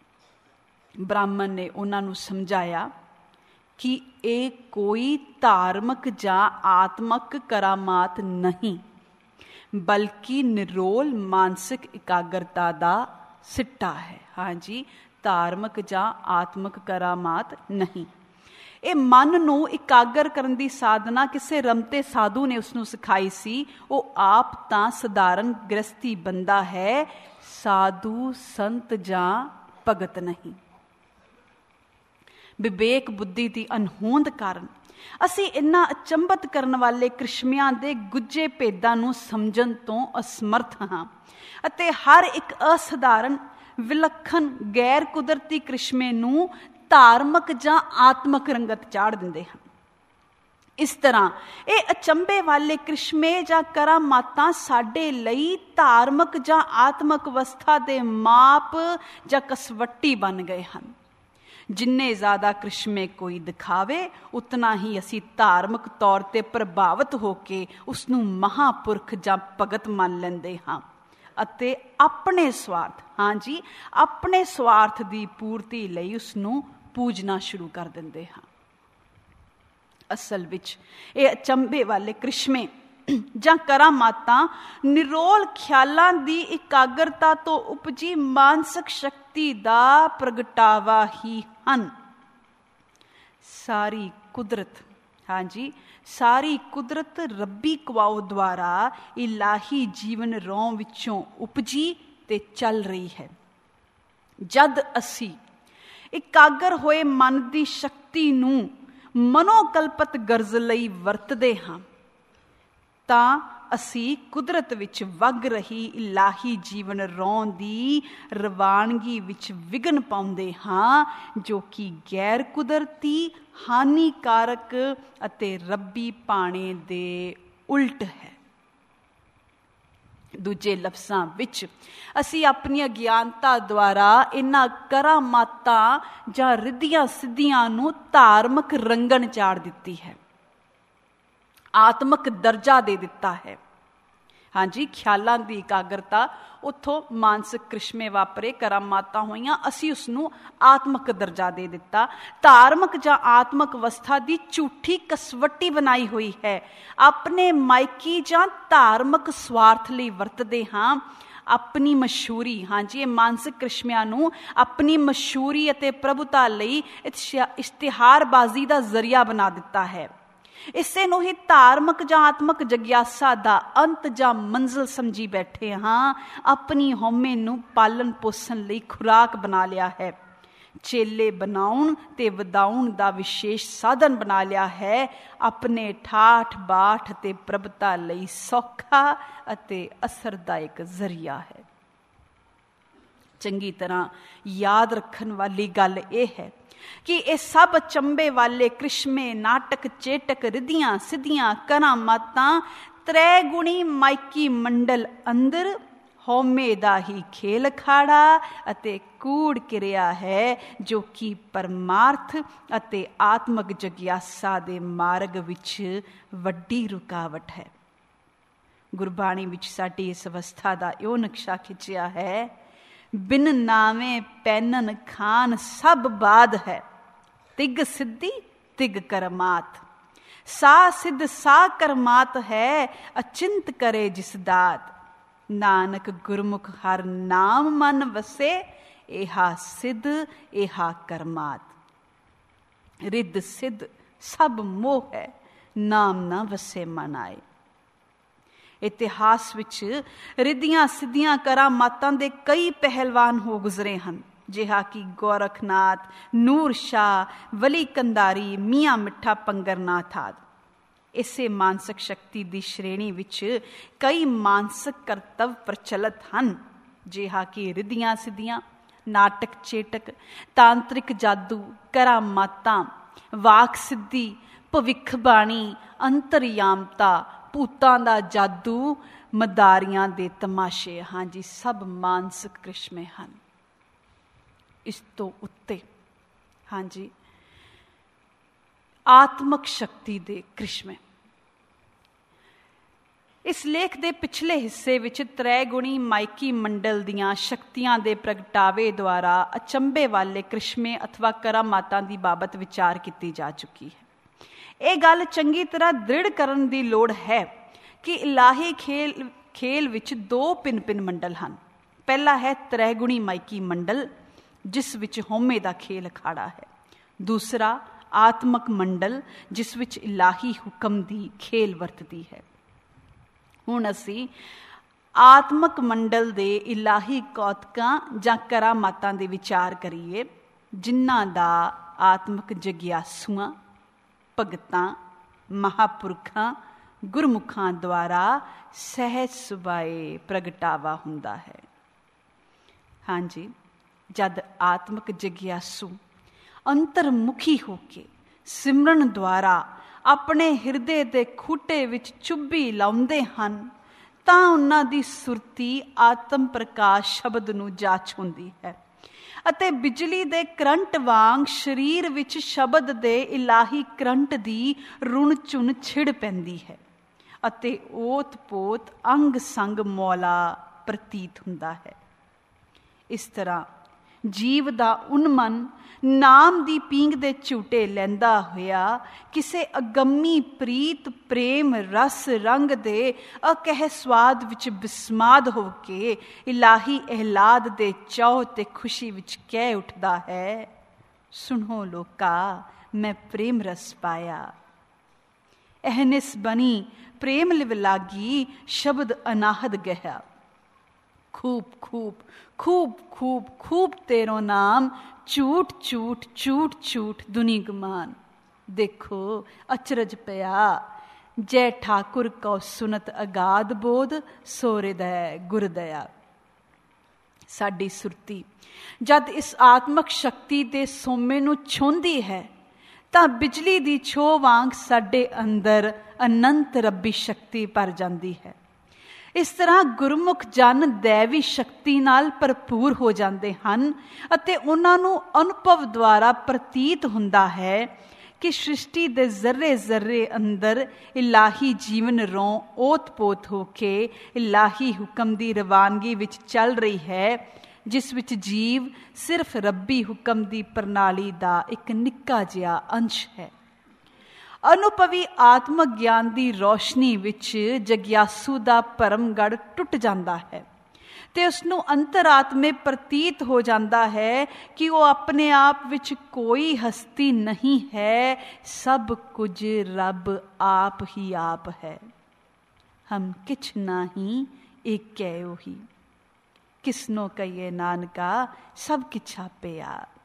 [SPEAKER 1] ਬ੍ਰਾਹਮਣ ਨੇ ਉਹਨਾਂ ਨੂੰ ਸਮਝਾਇਆ ਕਿ ਇਹ ਕੋਈ ਧਾਰਮਿਕ ਜਾਂ ਆਤਮਕ ਕਰਾਮਾਤ ਨਹੀਂ, ਬਲਕਿ ਨਿਰੋਲ ਮਾਨਸਿਕ ਇਕਾਗਰਤਾ ਦਾ ਸਿੱਟਾ ਹੈ। ਹਾਂਜੀ, ਧਾਰਮਿਕ ਜਾਂ ਆਤਮਕ ਕਰਾਮਾਤ ਨਹੀਂ। ਇਹ ਮਨ ਨੂੰ ਇਕਾਗਰ ਕਰਨ ਦੀ ਸਾਧਨਾ ਕਿਸੇ ਰਮਤੇ ਸਾਧੂ ਨੇ ਉਸਨੂੰ ਸਿਖਾਈ ਸੀ। ਉਹ ਆਪ ਤਾਂ ਸਧਾਰਨ ਗ੍ਰਸਤੀ ਬੰਦਾ ਹੈ, ਸਾਧੂ ਸੰਤ ਜਾਂ ਭਗਤ ਨਹੀਂ। ਵਿਵੇਕ ਬੁੱਧੀ ਦੀ ਅਨਹੋਂਦ ਕਾਰਨ ਅਸੀਂ ਇਹਨਾਂ ਅਚੰਭਤ ਕਰਨ ਵਾਲੇ ਕ੍ਰਿਸ਼ਮਿਆਂ ਦੇ ਗੁੱਝੇ ਭੇਦਾਂ ਨੂੰ ਸਮਝਣ ਤੋਂ ਅਸਮਰਥ ਹਾਂ ਅਤੇ ਹਰ ਇੱਕ ਅਸਧਾਰਨ, ਵਿਲੱਖਣ, ਗੈਰ ਕੁਦਰਤੀ ਕ੍ਰਿਸ਼ਮੇ ਨੂੰ ਧਾਰਮਿਕ ਜਾਂ ਆਤਮਕ ਰੰਗਤ ਚਾੜ ਦਿੰਦੇ ਹਨ। ਇਸ ਤਰ੍ਹਾਂ ਇਹ ਅਚੰਭੇ ਵਾਲੇ ਕ੍ਰਿਸ਼ਮੇ ਜਾਂ ਕਰਾਮਾਤਾਂ ਸਾਡੇ ਲਈ ਧਾਰਮਿਕ ਜਾਂ ਆਤਮਕ ਅਵਸਥਾ ਦੇ ਮਾਪ ਜਾਂ ਕਸਵੱਟੀ ਬਣ ਗਏ ਹਨ। ਜਿੰਨੇ ਜ਼ਿਆਦਾ ਕ੍ਰਿਸ਼ਮੇ ਕੋਈ ਦਿਖਾਵੇ, ਉਤਨਾ ਹੀ ਅਸੀਂ ਧਾਰਮਿਕ ਤੌਰ ਤੇ ਪ੍ਰਭਾਵਿਤ ਹੋ ਕੇ ਉਸਨੂੰ ਮਹਾਂਪੁਰਖ ਜਾਂ ਭਗਤ ਮੰਨ ਲੈਂਦੇ ਹਾਂ ਅਤੇ ਆਪਣੇ ਸਵਾਰਥ, ਹਾਂਜੀ ਆਪਣੇ ਸਵਾਰਥ ਦੀ ਪੂਰਤੀ ਲਈ ਉਸਨੂੰ ਪੂਜਣਾ ਸ਼ੁਰੂ ਕਰ ਦਿੰਦੇ ਹਾਂ। ਅਸਲ ਵਿੱਚ ਇਹ ਅਚੰਭੇ ਵਾਲੇ ਕ੍ਰਿਸ਼ਮੇ ਜਾਂ ਕਰਾਮਾਤਾਂ ਨਿਰੋਲ ਖਿਆਲਾਂ ਦੀ ਇਕਾਗਰਤਾ ਤੋਂ ਉਪਜੀ ਮਾਨਸਿਕ ਸ਼ਕਤੀ ਦਾ ਪ੍ਰਗਟਾਵਾ ਹੀ ਹਨ। ਸਾਰੀ ਕੁਦਰਤ हाँ जी, सारी कुदरत रब्बी कवाओ द्वारा इलाही जीवन रौं विचों उपजी ते चल रही है। जद असी इकागर होए मन दी शक्ति नूं मनोकल्पत गरज लई वरतदे हां तां असी कुदरत विच वग रही इलाही जीवन रौं दी रवानगी विच विघन पाउंदे हां, जो कि गैर कुदरती, हानिकारक अते रब्बी पाणे दे उल्ट है। दूजे लफ्ज़ां विच असी अपनी अज्ञानता द्वारा इन्हां करामातां जां रिद्धियां सिद्धियां नूं धार्मिक रंगन चाड़ दित्ती है, आत्मक दर्जा दे दिता है। हाँ जी, ख्यालां दी इकागरता, उत्थों मानसिक करिश्मे वापरे, करामातां होईयां, असी उसनूं आत्मक दर्जा दे दिता। धार्मिक जां आत्मक अवस्था दी झूठी कसवट्टी बनाई हुई है। अपने मायकी जां धार्मिक स्वार्थ लई वरतदे हां, अपनी मशहूरी, हाँ जी, ये मानसिक करिश्मिਆਂ ਨੂੰ अपनी मशहूरी ਅਤੇ ਪ੍ਰਭੁਤਾ ਲਈ ਇਸ਼ਤਿਹਾਰਬਾਜ਼ੀ ਦਾ ਜ਼ਰੀਆ ਬਣਾ ਦਿੱਤਾ ਹੈ। ਇਸੇ ਨੂੰ ਹੀ ਧਾਰਮਿਕ ਜਾਂ ਆਤਮਿਕ ਜਗਿਆਸਾ ਦਾ ਅੰਤ ਜਾਂ ਮੰਜ਼ਿਲ ਸਮਝੀ ਬੈਠੇ ਹਾਂ। ਆਪਣੀ ਹਉਮੈ ਨੂੰ ਪਾਲਣ ਪੋਸ਼ਣ ਲਈ ਖੁਰਾਕ ਬਣਾ ਲਿਆ ਹੈ। ਚੇਲੇ ਬਣਾਉਣ ਤੇ ਵਧਾਉਣ ਦਾ ਵਿਸ਼ੇਸ਼ ਸਾਧਨ ਬਣਾ ਲਿਆ ਹੈ। ਆਪਣੇ ਠਾਠ ਬਾਠ ਤੇ ਪ੍ਰਭਤਾ ਲਈ ਸੌਖਾ ਅਤੇ ਅਸਰਦਾਇਕ ਜ਼ਰੀਆ ਹੈ। ਚੰਗੀ ਤਰ੍ਹਾਂ ਯਾਦ ਰੱਖਣ ਵਾਲੀ ਗੱਲ ਇਹ ਹੈ ਕਿ ਇਹ ਸਭ ਅਚੰਭੇ ਵਾਲੇ ਕ੍ਰਿਸ਼ਮੇ, ਨਾਟਕ, ਚੇਟਕ, ਰਿਧੀਆਂ ਸਿੱਧੀਆਂ, ਕਰਾਮਾਤਾਂ ਤ੍ਰੈ ਗੁਣੀ ਮਾਇਕੀ ਮੰਡਲ ਅੰਦਰ ਹਉਮੈ ਦਾ ਹੀ ਖੇਲ ਅਖਾੜਾ ਅਤੇ ਕੂੜ ਕਿਰਿਆ ਹੈ, ਜੋ ਕਿ ਪਰਮਾਰਥ ਅਤੇ ਆਤਮਕ ਜਗਿਆਸਾ ਦੇ ਮਾਰਗ ਵਿੱਚ ਵੱਡੀ ਰੁਕਾਵਟ ਹੈ। ਗੁਰਬਾਣੀ ਵਿੱਚ ਸਾਡੀ ਇਸ ਅਵਸਥਾ ਦਾ ਇਹੋ ਨਕਸ਼ਾ ਖਿੱਚਿਆ ਹੈ, ਬਿਨ ਨਾਵੇਂ ਪੈਨਨ ਖਾਨ ਸਭ ਬਾਦ ਹੈ, ਤਿਗ ਸਿੱਧੀ ਤਿਗ ਕਰਮਾਤ, ਸਾ ਸਿੱਧ ਸਾ ਕਰਮਾਤ ਹੈ, ਅਚਿੰਤ ਕਰੇ ਜਿਸ ਦਾਤ, ਨਾਨਕ ਗੁਰਮੁਖ ਹਰ ਨਾਮ ਮਨ ਵਸੇ, ਇਹਾ ਸਿੱਧ ਇਹਾ ਕਰਮਾਤ। ਰਿੱਧ ਸਿੱਧ ਸਭ ਮੋਹ ਹੈ, ਨਾਮ ਨਾ ਵਸੇ ਮਨ ਆਏ। ਇਤਿਹਾਸ ਵਿੱਚ ਰਿੱਧੀਆਂ ਸਿੱਧੀਆਂ ਕਰਾਮਾਤਾਂ ਦੇ ਕਈ ਪਹਿਲਵਾਨ ਹੋ ਗੁਜ਼ਰੇ ਹਨ, ਜਿਹਾ ਕਿ ਗੋਰਖਨਾਥ, ਨੂਰ ਸ਼ਾਹ, ਵਲੀ ਕੰਧਾਰੀ, ਮੀਆਂ ਮਿੱਠਾ ਪੰਗਰਨਾਥ ਆਦਿ। ਇਸੇ ਮਾਨਸਿਕ ਸ਼ਕਤੀ ਦੀ ਸ਼੍ਰੇਣੀ ਵਿੱਚ ਕਈ ਮਾਨਸਿਕ ਕਰਤੱਵ ਪ੍ਰਚਲਿਤ ਹਨ, ਜਿਹਾ ਕਿ ਰਿੱਧੀਆਂ ਸਿੱਧੀਆਂ, ਨਾਟਕ ਚੇਟਕ, ਤਾਂਤਰਿਕ ਜਾਦੂ, ਕਰਾਮਾਤਾਂ, ਵਾਕ ਸਿੱਧੀ, ਭਵਿੱਖਬਾਣੀ, ਅੰਤਰਯਾਮਤਾ, ਭੂਤਾਂ ਦਾ ਜਾਦੂ, ਮਦਾਰੀਆਂ ਦੇ ਤਮਾਸ਼ੇ। ਹਾਂਜੀ, ਸਭ ਮਾਨਸਿਕ ਕ੍ਰਿਸ਼ਮੇ ਹਨ। ਇਸ ਤੋਂ ਉੱਤੇ ਹਾਂਜੀ ਆਤਮਕ ਸ਼ਕਤੀ ਦੇ ਕ੍ਰਿਸ਼ਮੇ। ਇਸ ਲੇਖ ਦੇ ਪਿਛਲੇ ਹਿੱਸੇ ਵਿੱਚ ਤ੍ਰੈ ਗੁਣੀ ਮਾਇਕੀ ਮੰਡਲ ਦੀਆਂ ਸ਼ਕਤੀਆਂ ਦੇ ਪ੍ਰਗਟਾਵੇ ਦੁਆਰਾ ਅਚੰਭੇ ਵਾਲੇ ਕ੍ਰਿਸ਼ਮੇ ਅਥਵਾ ਕਰਾਮਾਤਾਂ ਦੀ ਬਾਬਤ ਵਿਚਾਰ ਕੀਤੀ ਜਾ ਚੁੱਕੀ ਹੈ। ਇਹ ਗੱਲ ਚੰਗੀ ਤਰ੍ਹਾਂ ਦ੍ਰਿੜ ਕਰਨ ਦੀ ਲੋੜ ਹੈ ਕਿ ਇਲਾਹੀ ਖੇਲ ਖੇਲ ਵਿੱਚ ਦੋ ਭਿੰਨ ਭਿੰਨ ਮੰਡਲ ਹਨ। ਪਹਿਲਾ ਹੈ ਤ੍ਰੈਗੁਣੀ ਮਾਇਕੀ ਮੰਡਲ, ਜਿਸ ਵਿੱਚ ਹਉਮੈ ਦਾ ਖੇਲ ਅਖਾੜਾ ਹੈ। ਦੂਸਰਾ ਆਤਮਕ ਮੰਡਲ, ਜਿਸ ਵਿੱਚ ਇਲਾਹੀ ਹੁਕਮ ਦੀ ਖੇਲ ਵਰਤਦੀ ਹੈ। ਹੁਣ ਅਸੀਂ ਆਤਮਕ ਮੰਡਲ ਦੇ ਇਲਾਹੀ ਕੌਤਕਾਂ ਜਾਂ ਕਰਾਮਾਤਾਂ ਦੇ ਵਿਚਾਰ ਕਰੀਏ, ਜਿਨ੍ਹਾਂ ਦਾ ਆਤਮਕ ਜਗਿਆਸੂਆਂ, ਭਗਤਾਂ, ਮਹਾਂਪੁਰਖਾਂ, ਗੁਰਮੁਖਾਂ ਦੁਆਰਾ ਸਹਿਜ ਸੁਭਾਏ ਪ੍ਰਗਟਾਵਾ ਹੁੰਦਾ ਹੈ। ਹਾਂਜੀ, ਜਦ ਆਤਮਕ ਜਗਿਆਸੂ ਅੰਤਰਮੁਖੀ ਹੋ ਕੇ ਸਿਮਰਨ ਦੁਆਰਾ ਆਪਣੇ ਹਿਰਦੇ ਦੇ ਖੂਟੇ ਵਿੱਚ ਚੁੱਭੀ ਲਾਉਂਦੇ ਹਨ, ਤਾਂ ਉਹਨਾਂ ਦੀ ਸੁਰਤੀ ਆਤਮ ਪ੍ਰਕਾਸ਼ ਸ਼ਬਦ ਨੂੰ ਜਾ ਛੂੰਹਦੀ ਹੈ ਅਤੇ ਬਿਜਲੀ ਦੇ ਕਰੰਟ ਵਾਂਗ ਸਰੀਰ ਵਿੱਚ ਸ਼ਬਦ ਦੇ ਇਲਾਹੀ ਕਰੰਟ ਦੀ ਰੁਣ ਚੁਣ ਛਿੜ ਪੈਂਦੀ ਹੈ ਅਤੇ ਓਤ ਪੋਤ ਅੰਗ ਸੰਗ ਮੌਲਾ ਪ੍ਰਤੀਤ ਹੁੰਦਾ ਹੈ। ਇਸ ਤਰ੍ਹਾਂ ਜੀਵ ਦਾ ਉਨਮਨ ਨਾਮ ਦੀ ਪੀਂਘ ਦੇ ਝੂਟੇ ਲੈਂਦਾ ਹੋਇਆ ਕਿਸੇ ਅਗੰਮੀ ਪ੍ਰੀਤ ਪ੍ਰੇਮ ਰਸ ਰੰਗ ਦੇ ਅਕਹਿ ਸਵਾਦ ਵਿੱਚ ਬਿਸਮਾਦ ਹੋ ਕੇ ਇਲਾਹੀ ਅਹਿਲਾਦ ਦੇ ਚਾਅ ਤੇ ਖੁਸ਼ੀ ਵਿੱਚ ਕਹਿ ਉੱਠਦਾ ਹੈ, ਸੁਣੋ ਲੋਕਾ ਮੈਂ ਪ੍ਰੇਮ ਰਸ ਪਾਇਆ। ਅਹਨਿਸ ਬਣੀ ਪ੍ਰੇਮ ਲਿਵ ਲਾਗੀ, ਸ਼ਬਦ ਅਨਾਹਦ ਗਹਿਆ। खूब खूब खूब खूब खूब तेरो नाम, झूठ झूठ झूठ झूठ दुनी गुमान। देखो अचरज पिया, जय ठाकुर को सुनत अगाध बोध, सो हृदय गुरदया। साडी सुरती जद इस आत्मक शक्ति दे सोमे नूं छूंदी है तां बिजली दी छो वांग साडे अंदर अनंत रब्बी शक्ति भर जांदी है। इस तरह गुरमुख जन दैवी शक्ति नाल भरपूर हो जाते हैं ਅਤੇ ਉਹਨਾਂ ਨੂੰ अनुभव द्वारा प्रतीत ਹੁੰਦਾ है कि सृष्टि ਦੇ ਜ਼ਰਰੇ ਜ਼ਰਰੇ ਅੰਦਰ ਇਲਾਹੀ ਜੀਵਨ ਰੋਂ ਓਤ-ਪੋਤ ਹੋ ਕੇ ਇਲਾਹੀ ਹੁਕਮ ਦੀ ਰਵਾਨਗੀ ਵਿੱਚ ਚੱਲ ਰਹੀ ਹੈ, ਜਿਸ ਵਿੱਚ ਜੀਵ ਸਿਰਫ ਰੱਬੀ ਹੁਕਮ ਦੀ ਪ੍ਰਣਾਲੀ ਦਾ ਇੱਕ ਨਿੱਕਾ ਜਿਹਾ ਅੰਸ਼ ਹੈ। ਅਨੁਭਵੀ ਆਤਮਕ ਗਿਆਨ ਦੀ ਰੋਸ਼ਨੀ ਵਿੱਚ ਜਗਿਆਸੂ ਦਾ ਭਰਮਗੜ੍ਹ ਟੁੱਟ ਜਾਂਦਾ ਹੈ ਤੇ ਉਸਨੂੰ ਅੰਤਰਾਤਮੇ ਪ੍ਰਤੀਤ ਹੋ ਜਾਂਦਾ ਹੈ ਕਿ ਉਹ ਆਪਣੇ ਆਪ ਵਿੱਚ ਕੋਈ ਹਸਤੀ ਨਹੀਂ ਹੈ, ਸਭ ਕੁਝ ਰੱਬ ਆਪ ਹੀ ਆਪ ਹੈ। ਹਮ ਕਿਛ ਨਾਹੀਂ ਏਕੈ ਉਹੀ, ਕਿਸਨੋ ਕਹੀਏ ਨਾਨਕਾ ਸਭ ਕਿਛ ਆਪੇ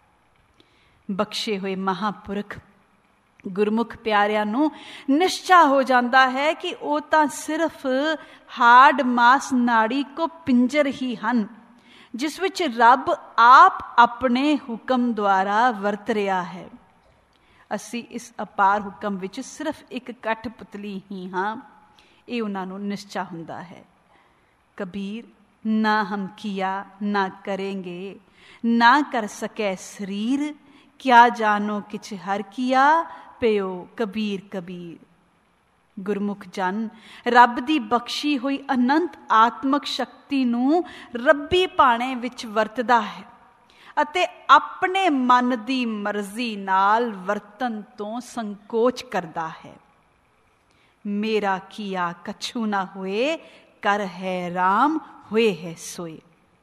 [SPEAKER 1] ਆਪ। ਬਖਸ਼ੇ ਹੋਏ ਮਹਾਂਪੁਰਖ ਗੁਰਮੁਖ ਪਿਆਰਿਆਂ ਨੂੰ ਨਿਸ਼ਚਾ ਹੋ ਜਾਂਦਾ ਹੈ ਕਿ ਉਹ ਤਾਂ ਸਿਰਫ ਹਾਰਡ ਮਾਸ ਨਾੜੀ ਕੋ ਪਿੰਜਰ ਹੀ ਹਨ, ਜਿਸ ਵਿੱਚ ਰੱਬ ਆਪ ਆਪਣੇ ਹੁਕਮ ਦੁਆਰਾ ਵਰਤ ਰਿਹਾ ਹੈ। ਅਸੀਂ ਇਸ ਅਪਾਰ ਹੁਕਮ ਵਿੱਚ ਸਿਰਫ ਇੱਕ ਕਠਪੁਤਲੀ ਹੀ ਹਾਂ, ਇਹ ਉਹਨਾਂ ਨੂੰ ਨਿਸ਼ਚਾ ਹੁੰਦਾ ਹੈ। ਕਬੀਰ ਨਾ ਹਮ ਕੀਆ ਨਾ ਕरेंगे, ਨਾ ਕਰ ਸਕੈ ਸਰੀਰ, ਕਿਆ ਜਾਨੋ ਕਿਛ ਹਰ ਕੀਆ, ਪਿਓ ਕਬੀਰ ਕਬੀਰ। ਗੁਰਮੁਖ ਜਨ ਰੱਬ ਦੀ ਬਖਸ਼ੀ ਹੋਈ ਅਨੰਤ ਆਤਮਕ ਸ਼ਕਤੀ ਨੂੰ ਰੱਬੀ ਭਾਣੇ ਵਿੱਚ ਵਰਤਦਾ ਹੈ ਅਤੇ ਆਪਣੇ ਮਨ ਦੀ ਮਰਜ਼ੀ ਨਾਲ ਵਰਤਨ ਤੋਂ ਸੰਕੋਚ ਕਰਦਾ ਹੈ। ਮੇਰਾ ਕੀਆ ਕਛੂ ਨਾ ਹੋਏ, ਕਰ ਹੈ ਰਾਮ ਹੋਏ ਹੈ ਸੋਏ।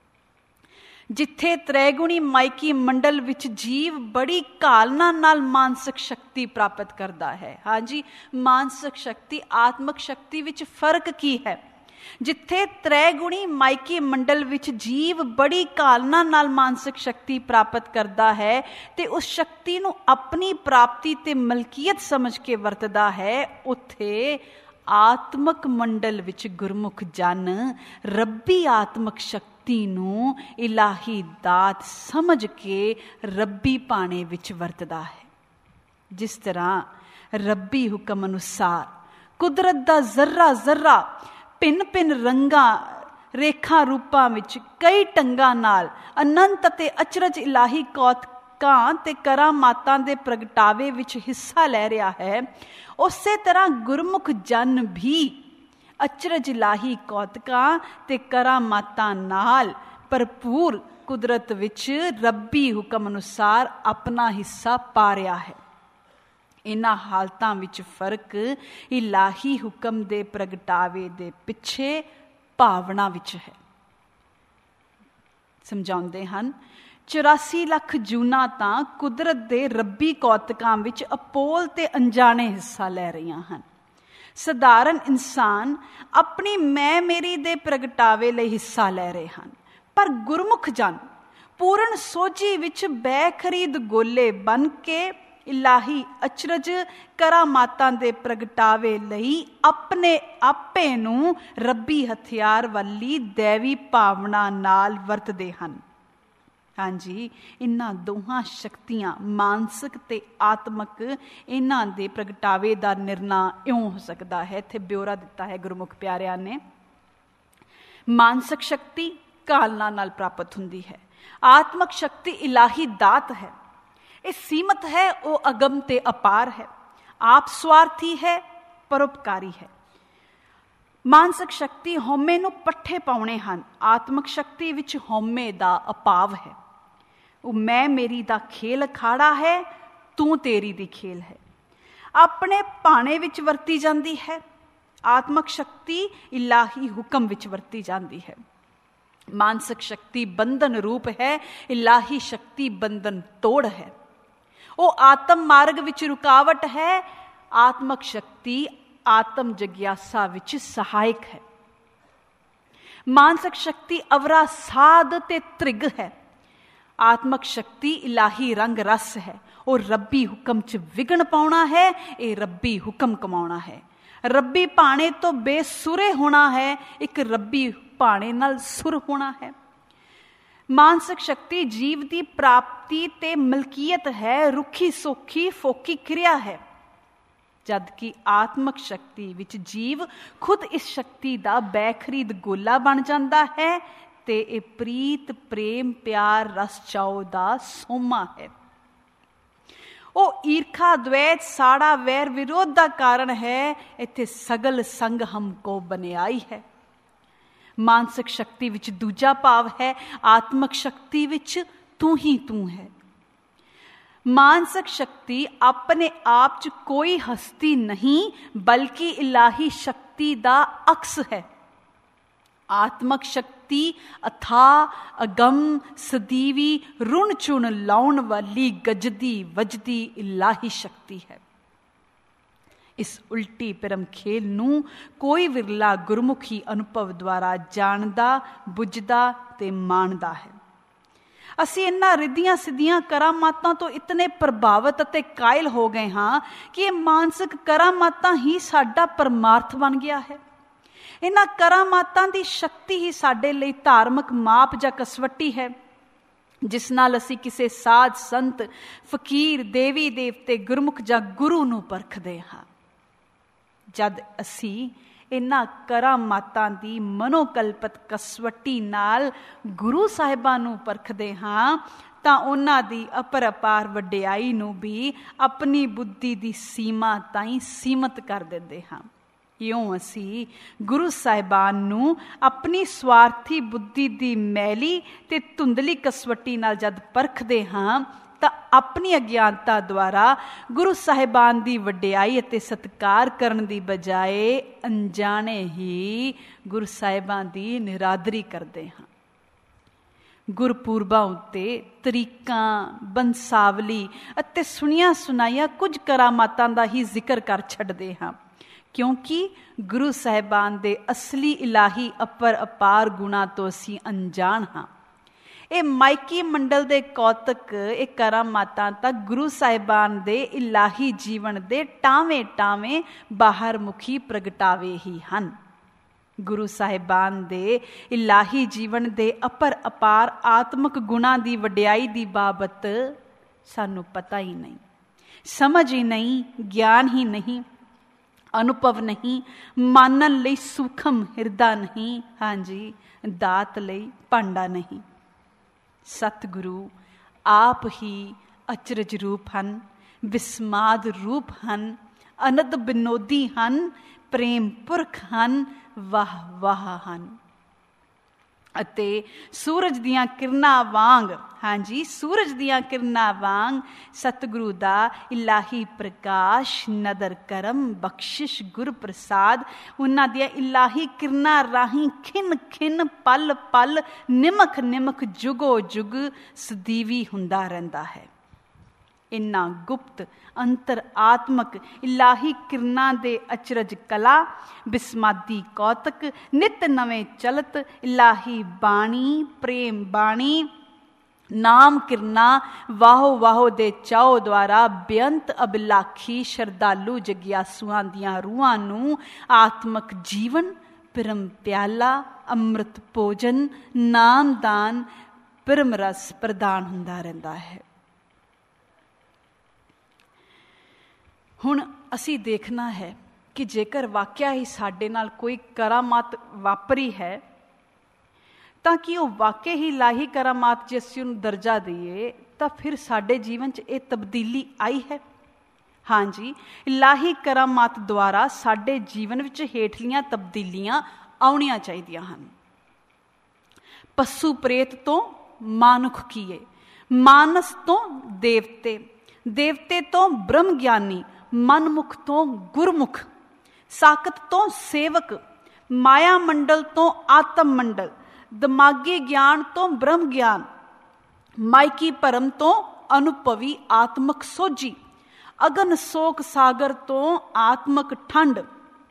[SPEAKER 1] ਜਿੱਥੇ ਤ੍ਰੈਗੁਣੀ ਮਾਇਕੀ ਮੰਡਲ ਵਿੱਚ ਜੀਵ ਬੜੀ ਕਾਲਨਾ ਨਾਲ ਮਾਨਸਿਕ ਸ਼ਕਤੀ ਪ੍ਰਾਪਤ ਕਰਦਾ ਹੈ। ਹਾਂਜੀ, ਮਾਨਸਿਕ ਸ਼ਕਤੀ ਆਤਮਕ ਸ਼ਕਤੀ ਵਿੱਚ ਫਰਕ ਕੀ ਹੈ? ਜਿੱਥੇ ਤ੍ਰੈਗੁਣੀ ਮਾਇਕੀ ਮੰਡਲ ਵਿੱਚ ਜੀਵ ਬੜੀ ਕਾਲਨਾ ਨਾਲ ਮਾਨਸਿਕ ਸ਼ਕਤੀ ਪ੍ਰਾਪਤ ਕਰਦਾ ਹੈ ਤੇ ਉਸ ਸ਼ਕਤੀ ਨੂੰ ਆਪਣੀ ਪ੍ਰਾਪਤੀ ਤੇ ਮਲਕੀਅਤ ਸਮਝ ਕੇ ਵਰਤਦਾ ਹੈ, ਉੱਥੇ ਆਤਮਕ ਮੰਡਲ ਵਿੱਚ ਗੁਰਮੁਖ ਜਨ ਰੱਬੀ ਆਤਮਕ ਸ਼ਕਤੀ ਨੂੰ ਇਲਾਹੀ ਦਾਤ ਸਮਝ ਕੇ ਰੱਬੀ ਪਾਣੇ ਵਿੱਚ ਵਰਤਦਾ ਹੈ। ਜਿਸ ਤਰ੍ਹਾਂ ਰੱਬੀ ਹੁਕਮ ਅਨੁਸਾਰ ਕੁਦਰਤ ਦਾ ਜ਼ਰਰਾ ਜ਼ਰਰਾ ਭਿੰਨ ਭਿੰਨ ਰੰਗਾਂ ਰੇਖਾ ਰੂਪਾਂ ਵਿੱਚ ਕਈ ਢੰਗਾਂ ਨਾਲ ਅਨੰਤ ਅਤੇ ਅਚਰਜ ਇਲਾਹੀ ਕੌਤਕਾਂ ਤੇ ਕਰਾਮਾਤਾਂ ਦੇ ਪ੍ਰਗਟਾਵੇ ਵਿੱਚ ਹਿੱਸਾ ਲੈ ਰਿਹਾ ਹੈ, ਉਸੇ ਤਰ੍ਹਾਂ ਗੁਰਮੁਖ ਜਨ ਵੀ ਅਚਰਜ ਇਲਾਹੀ ਕੌਤਕਾਂ ਤੇ ਕਰਾਮਾਤਾਂ ਨਾਲ ਭਰਪੂਰ ਕੁਦਰਤ ਵਿੱਚ ਰੱਬੀ ਹੁਕਮ ਅਨੁਸਾਰ ਆਪਣਾ ਹਿੱਸਾ ਪਾ ਰਿਹਾ ਹੈ। ਇਹਨਾਂ ਹਾਲਤਾਂ ਵਿੱਚ ਫਰਕ ਇਲਾਹੀ ਹੁਕਮ ਦੇ ਪ੍ਰਗਟਾਵੇ ਦੇ ਪਿੱਛੇ ਭਾਵਨਾ ਵਿੱਚ ਹੈ। ਸਮਝਾਉਂਦੇ ਹਨ, ਚੁਰਾਸੀ ਲੱਖ ਜੂਨਾਂ ਤਾਂ ਕੁਦਰਤ ਦੇ ਰੱਬੀ ਕੌਤਕਾਂ ਵਿੱਚ ਅਪੋਲ ਤੇ ਅਣਜਾਣੇ ਹਿੱਸਾ ਲੈ ਰਹੀਆਂ ਹਨ। ਸਧਾਰਨ ਇਨਸਾਨ ਆਪਣੀ ਮੈਂ ਮੇਰੀ ਦੇ ਪ੍ਰਗਟਾਵੇ ਲਈ ਹਿੱਸਾ ਲੈ ਰਹੇ ਹਨ, ਪਰ ਗੁਰਮੁਖ ਜਨ ਪੂਰਨ ਸੋਝੀ ਵਿੱਚ ਬੇਖਰੀਦ ਗੋਲੇ ਬਣ ਕੇ ਇਲਾਹੀ ਅਚਰਜ ਕਰਾਮਾਤਾਂ ਦੇ ਪ੍ਰਗਟਾਵੇ ਲਈ ਆਪਣੇ ਆਪੇ ਨੂੰ ਰੱਬੀ ਹਥਿਆਰ ਵਾਲੀ ਦੇਵੀ ਭਾਵਨਾ ਨਾਲ ਵਰਤਦੇ ਹਨ। ਹਾਂਜੀ, ਇਹਨਾਂ ਦੋਹਾਂ ਸ਼ਕਤੀਆਂ ਮਾਨਸਿਕ ਤੇ ਆਤਮਕ, ਇਹਨਾਂ ਦੇ ਪ੍ਰਗਟਾਵੇ ਦਾ ਨਿਰਣਾ ਇਉਂ ਹੋ ਸਕਦਾ ਹੈ। ਇੱਥੇ ਬਿਓਰਾ ਦਿੱਤਾ ਹੈ ਗੁਰਮੁਖ ਪਿਆਰਿਆਂ ਨੇ। ਮਾਨਸਿਕ ਸ਼ਕਤੀ ਕਾਲਨਾ ਨਾਲ ਪ੍ਰਾਪਤ ਹੁੰਦੀ ਹੈ। ਆਤਮਕ ਸ਼ਕਤੀ ਇਲਾਹੀ ਦਾਤ ਹੈ। ਇਹ ਸੀਮਤ ਹੈ, ਉਹ ਅਗਮ ਤੇ ਅਪਾਰ ਹੈ। ਆਪ ਸਵਾਰਥੀ ਹੈ, ਪਰਉਪਕਾਰੀ ਹੈ। ਮਾਨਸਿਕ ਸ਼ਕਤੀ ਹਉਮੈ ਨੂੰ ਪੱਠੇ ਪਾਉਣੇ ਹਨ। ਆਤਮਕ ਸ਼ਕਤੀ ਵਿੱਚ ਹਉਮੈ ਦਾ ਅਭਾਵ ਹੈ। ਉਹ ਮੈਂ ਮੇਰੀ ਦਾ ਖੇਲ ਅਖਾੜਾ ਹੈ, ਤੂੰ ਤੇਰੀ ਦੀ ਖੇਲ ਹੈ। ਆਪਣੇ ਭਾਣੇ ਵਿੱਚ ਵਰਤੀ ਜਾਂਦੀ ਹੈ। ਆਤਮਕ ਸ਼ਕਤੀ ਇਲਾਹੀ ਹੁਕਮ ਵਿੱਚ ਵਰਤੀ ਜਾਂਦੀ ਹੈ। ਮਾਨਸਿਕ ਸ਼ਕਤੀ ਬੰਧਨ ਰੂਪ ਹੈ, ਇਲਾਹੀ ਸ਼ਕਤੀ ਬੰਧਨ ਤੋੜ ਹੈ। ਉਹ ਆਤਮ ਮਾਰਗ ਵਿੱਚ ਰੁਕਾਵਟ ਹੈ। ਆਤਮਕ ਸ਼ਕਤੀ ਆਤਮ ਜਗਿਆਸਾ ਵਿੱਚ ਸਹਾਇਕ ਹੈ। ਮਾਨਸਿਕ ਸ਼ਕਤੀ ਅਵਰਾ ਸਾਧ ਤੇ ਤ੍ਰਿਗ ਹੈ। ਆਤਮਕ ਸ਼ਕਤੀ ਇਲਾਹੀ ਰੰਗ ਰਸ ਹੈ। ਉਹ ਰੱਬੀ ਹੁਕਮ 'ਚ ਵਿਘਨ ਪਾਉਣਾ ਹੈ, ਇਹ ਰੱਬੀ ਹੁਕਮ ਕਮਾਉਣਾ ਹੈ। ਰੱਬੀ ਭਾਣੇ ਤੋਂ ਬੇਸੁਰੇ ਹੋਣਾ ਹੈ, ਇੱਕ ਰੱਬੀ ਭਾਣੇ ਨਾਲ ਸੁਰ ਹੋਣਾ ਹੈ। ਮਾਨਸਿਕ ਸ਼ਕਤੀ ਜੀਵ ਦੀ ਪ੍ਰਾਪਤੀ ਤੇ ਮਲਕੀਅਤ ਹੈ, ਰੁੱਖੀ ਸੌਖੀ ਫੋਕੀ ਕਿਰਿਆ ਹੈ। ਜਦਕਿ ਆਤਮਕ ਸ਼ਕਤੀ ਵਿੱਚ ਜੀਵ ਖੁਦ ਇਸ ਸ਼ਕਤੀ ਦਾ ਬੈਖਰੀਦ ਗੋਲਾ ਬਣ ਜਾਂਦਾ ਹੈ ਤੇ ਇਹ ਪ੍ਰੀਤ ਪ੍ਰੇਮ ਪਿਆਰ ਰਸ ਚਾਉ ਦਾ ਸੋਮਾ ਹੈ। ਉਹ ਈਰਖਾ ਦ્વੈਤ ਸਾੜਾ ਵੈਰ ਵਿਰੋਧ ਦਾ ਕਾਰਨ ਹੈ। ਇੱਥੇ ਸਗਲ ਸੰਗ ਹਮਕੋ ਬਨਿਆਈ ਹੈ। ਮਾਨਸਿਕ ਸ਼ਕਤੀ ਵਿੱਚ ਦੂਜਾ ਭਾਵ ਹੈ, ਆਤਮਕ ਸ਼ਕਤੀ ਵਿੱਚ ਤੂੰ ਹੀ ਤੂੰ ਹੈ। ਮਾਨਸਿਕ ਸ਼ਕਤੀ ਆਪਣੇ ਆਪ 'ਚ ਕੋਈ ਹਸਤੀ ਨਹੀਂ, ਬਲਕਿ ਇਲਾਹੀ ਸ਼ਕਤੀ ਦਾ ਅਕਸ ਹੈ। ਆਤਮਕ ਸ਼ਕਤੀ ਅਥਾਹ ਅਗੰਮ ਸਦੀਵੀ ਰੁਣ ਚੁਣ ਲਾਉਣ ਵਾਲੀ ਗੱਜਦੀ ਵੱਜਦੀ ਇਲਾਹੀ ਸ਼ਕਤੀ ਹੈ। ਇਸ ਉਲਟੀ ਪਰਮ ਖੇਲ ਨੂੰ ਕੋਈ ਵਿਰਲਾ ਗੁਰਮੁਖੀ ਅਨੁਭਵ ਦੁਆਰਾ ਜਾਣਦਾ, ਬੁੱਝਦਾ ਤੇ ਮਾਣਦਾ ਹੈ। ਅਸੀਂ ਇਹਨਾਂ ਰਿੱਧੀਆਂ ਸਿੱਧੀਆਂ ਕਰਾਮਾਤਾਂ ਤੋਂ ਇਤਨੇ ਪ੍ਰਭਾਵਿਤ ਅਤੇ ਕਾਇਲ ਹੋ ਗਏ ਹਾਂ ਕਿ ਇਹ ਮਾਨਸਿਕ ਕਰਾਮਾਤਾਂ ਹੀ ਸਾਡਾ ਪਰਮਾਰਥ ਬਣ ਗਿਆ ਹੈ। ਇਹਨਾਂ ਕਰਾਮਾਤਾਂ ਦੀ ਸ਼ਕਤੀ ਹੀ ਸਾਡੇ ਲਈ ਧਾਰਮਿਕ ਮਾਪ ਜਾਂ ਕਸਵੱਟੀ ਹੈ, ਜਿਸ ਨਾਲ ਅਸੀਂ ਕਿਸੇ ਸਾਧ ਸੰਤ ਫਕੀਰ ਦੇਵੀ ਦੇਵਤੇ ਗੁਰਮੁਖ ਜਾਂ ਗੁਰੂ ਨੂੰ ਪਰਖਦੇ ਹਾਂ। ਜਦ ਅਸੀਂ ਇਹਨਾਂ ਕਰਾਮਾਤਾਂ ਦੀ ਮਨੋਕਲਪਤ ਕਸਵੱਟੀ ਨਾਲ ਗੁਰੂ ਸਾਹਿਬਾਂ ਨੂੰ ਪਰਖਦੇ ਹਾਂ ਤਾਂ ਉਹਨਾਂ ਦੀ ਅਪਰਪਾਰ ਵਡਿਆਈ ਨੂੰ ਵੀ ਆਪਣੀ ਬੁੱਧੀ ਦੀ ਸੀਮਾ ਤਾਈਂ ਸੀਮਤ ਕਰ ਦਿੰਦੇ ਹਾਂ। ਇਉਂ ਅਸੀਂ ਗੁਰੂ ਸਾਹਿਬਾਨ ਨੂੰ ਆਪਣੀ ਸਵਾਰਥੀ ਬੁੱਧੀ ਦੀ ਮੈਲੀ ਤੇ ਧੁੰਦਲੀ ਕਸਵੱਟੀ ਨਾਲ ਜਦ ਪਰਖਦੇ ਹਾਂ ਤਾਂ ਆਪਣੀ ਅਗਿਆਨਤਾ ਦੁਆਰਾ ਗੁਰੂ ਸਾਹਿਬਾਨ ਦੀ ਵਡਿਆਈ ਅਤੇ ਸਤਿਕਾਰ ਕਰਨ ਦੀ ਬਜਾਏ ਅਣਜਾਣੇ ਹੀ ਗੁਰੂ ਸਾਹਿਬਾਂ ਦੀ ਨਿਰਾਦਰੀ ਕਰਦੇ ਹਾਂ। ਗੁਰਪੁਰਬਾਂ ਉੱਤੇ ਤਰੀਕਾਂ, ਬੰਸਾਵਲੀ ਅਤੇ ਸੁਣੀਆਂ ਸੁਣਾਈਆਂ ਕੁਝ ਕਰਾਮਾਤਾਂ ਦਾ ਹੀ ਜ਼ਿਕਰ ਕਰ ਛੱਡਦੇ ਹਾਂ, ਕਿਉਂਕਿ ਗੁਰੂ ਸਾਹਿਬਾਨ ਦੇ ਅਸਲੀ ਇਲਾਹੀ ਅਪਰ ਅਪਾਰ ਗੁਣਾਂ ਤੋਂ ਅਸੀਂ ਅਣਜਾਣ ਹਾਂ। ਇਹ ਮਾਇਕੀ ਮੰਡਲ ਦੇ ਕੌਤਕ, ਇਹ ਕਰਾਮਾਤਾਂ ਤਾਂ ਗੁਰੂ ਸਾਹਿਬਾਨ ਦੇ ਇਲਾਹੀ ਜੀਵਨ ਦੇ ਟਾਵੇਂ ਟਾਵੇਂ ਬਾਹਰ ਮੁਖੀ ਪ੍ਰਗਟਾਵੇ ਹੀ ਹਨ। ਗੁਰੂ ਸਾਹਿਬਾਨ ਦੇ ਇਲਾਹੀ ਜੀਵਨ ਦੇ ਅਪਰ ਅਪਾਰ ਆਤਮਿਕ ਗੁਣਾਂ ਦੀ ਵਡਿਆਈ ਦੀ ਬਾਬਤ ਸਾਨੂੰ ਪਤਾ ਹੀ ਨਹੀਂ, ਸਮਝ ਹੀ ਨਹੀਂ, ਗਿਆਨ ਹੀ ਨਹੀਂ, ਅਨੁਭਵ ਨਹੀਂ, ਮਾਨਣ ਲਈ ਸੂਖਮ ਹਿਰਦਾ ਨਹੀਂ, ਹਾਂਜੀ ਦਾਤ ਲਈ ਭਾਂਡਾ ਨਹੀਂ। ਸਤਿਗੁਰੂ ਆਪ ਹੀ ਅਚਰਜ ਰੂਪ ਹਨ, ਵਿਸਮਾਦ ਰੂਪ ਹਨ, ਅਨੰਦ ਬਿਨੋਦੀ ਹਨ, ਪ੍ਰੇਮ ਪੁਰਖ ਹਨ, ਵਾਹ ਵਾਹ ਹਨ। ਅਤੇ ਸੂਰਜ ਦੀਆਂ ਕਿਰਨਾਂ ਵਾਂਗ, ਹਾਂਜੀ ਸੂਰਜ ਦੀਆਂ ਕਿਰਨਾਂ ਵਾਂਗ ਸਤਿਗੁਰੂ ਦਾ ਇਲਾਹੀ ਪ੍ਰਕਾਸ਼, ਨਦਰ ਕਰਮ, ਬਖਸ਼ਿਸ਼, ਗੁਰ ਪ੍ਰਸਾਦ ਉਹਨਾਂ ਦੀਆਂ ਇਲਾਹੀ ਕਿਰਨਾਂ ਰਾਹੀਂ ਖਿੰਨ ਖਿੰਨ ਪਲ ਪਲ ਨਿਮਕ ਨਿਮਕ ਜੁਗੋ ਜੁਗ ਸਦੀਵੀ ਹੁੰਦਾ ਰਹਿੰਦਾ ਹੈ। ਇਨ੍ਹਾਂ ਗੁਪਤ ਅੰਤਰ ਆਤਮਕ ਇਲਾਹੀ ਕਿਰਨਾਂ ਦੇ ਅਚਰਜ ਕਲਾ, ਬਿਸਮਾਦੀ ਕੌਤਕ, ਨਿਤ ਨਵੇਂ ਚਲਤ ਇਲਾਹੀ ਬਾਣੀ, ਪ੍ਰੇਮ ਬਾਣੀ, ਨਾਮ ਕਿਰਨਾਂ, ਵਾਹੋ ਵਾਹੋ ਦੇ ਚਾਓ ਦੁਆਰਾ ਬੇਅੰਤ ਅਬਿਲਾਖੀ ਸ਼ਰਧਾਲੂ ਜਗਿਆਸੂਆਂ ਦੀਆਂ ਰੂਹਾਂ ਨੂੰ ਆਤਮਕ ਜੀਵਨ, ਪਰਮ ਪਿਆਲਾ, ਅੰਮ੍ਰਿਤ ਭੋਜਨ, ਨਾਮਦਾਨ, ਪਰਮ ਰਸ ਪ੍ਰਦਾਨ ਹੁੰਦਾ ਰਹਿੰਦਾ ਹੈ। ਹੁਣ ਅਸੀਂ ਦੇਖਣਾ ਹੈ ਕਿ ਜੇਕਰ ਵਾਕਿਆ ਹੀ ਸਾਡੇ ਨਾਲ ਕੋਈ ਕਰਾਮਾਤ ਵਾਪਰੀ ਹੈ ਤਾਂ ਕਿ ਉਹ ਵਾਕਿਆ ਹੀ ਇਲਾਹੀ ਕਰਾਮਾਤ ਜੇ ਅਸੀਂ ਉਹਨੂੰ ਦਰਜਾ ਦਈਏ ਤਾਂ ਫਿਰ ਸਾਡੇ ਜੀਵਨ 'ਚ ਇਹ ਤਬਦੀਲੀ ਆਈ ਹੈ। ਹਾਂਜੀ, ਇਲਾਹੀ ਕਰਾਮਾਤ ਦੁਆਰਾ ਸਾਡੇ ਜੀਵਨ ਵਿੱਚ ਹੇਠਲੀਆਂ ਤਬਦੀਲੀਆਂ ਆਉਣੀਆਂ ਚਾਹੀਦੀਆਂ ਹਨ। ਪਸ਼ੂ ਪ੍ਰੇਤ ਤੋਂ ਮਾਨੁਖ ਕੀਏ, ਮਾਨਸ ਤੋਂ ਦੇਵਤੇ, ਦੇਵਤੇ ਤੋਂ ਬ੍ਰਹਮ ਗਿਆਨੀ, ਮਨਮੁਖ ਤੋਂ ਗੁਰਮੁਖ, ਸਾਕਤ ਤੋਂ ਸੇਵਕ, ਮਾਇਆ ਮੰਡਲ ਤੋਂ ਆਤਮ ਮੰਡਲ, ਦਿਮਾਗੀ ਗਿਆਨ ਤੋਂ ਬ੍ਰਹਮ ਗਿਆਨ, ਮਾਇਕੀ ਭਰਮ ਤੋਂ ਅਨੁਭਵੀ ਆਤਮਕ ਸੋਝੀ, ਅਗਨ ਸੋਕ ਸਾਗਰ ਤੋਂ ਆਤਮਕ ਠੰਡ,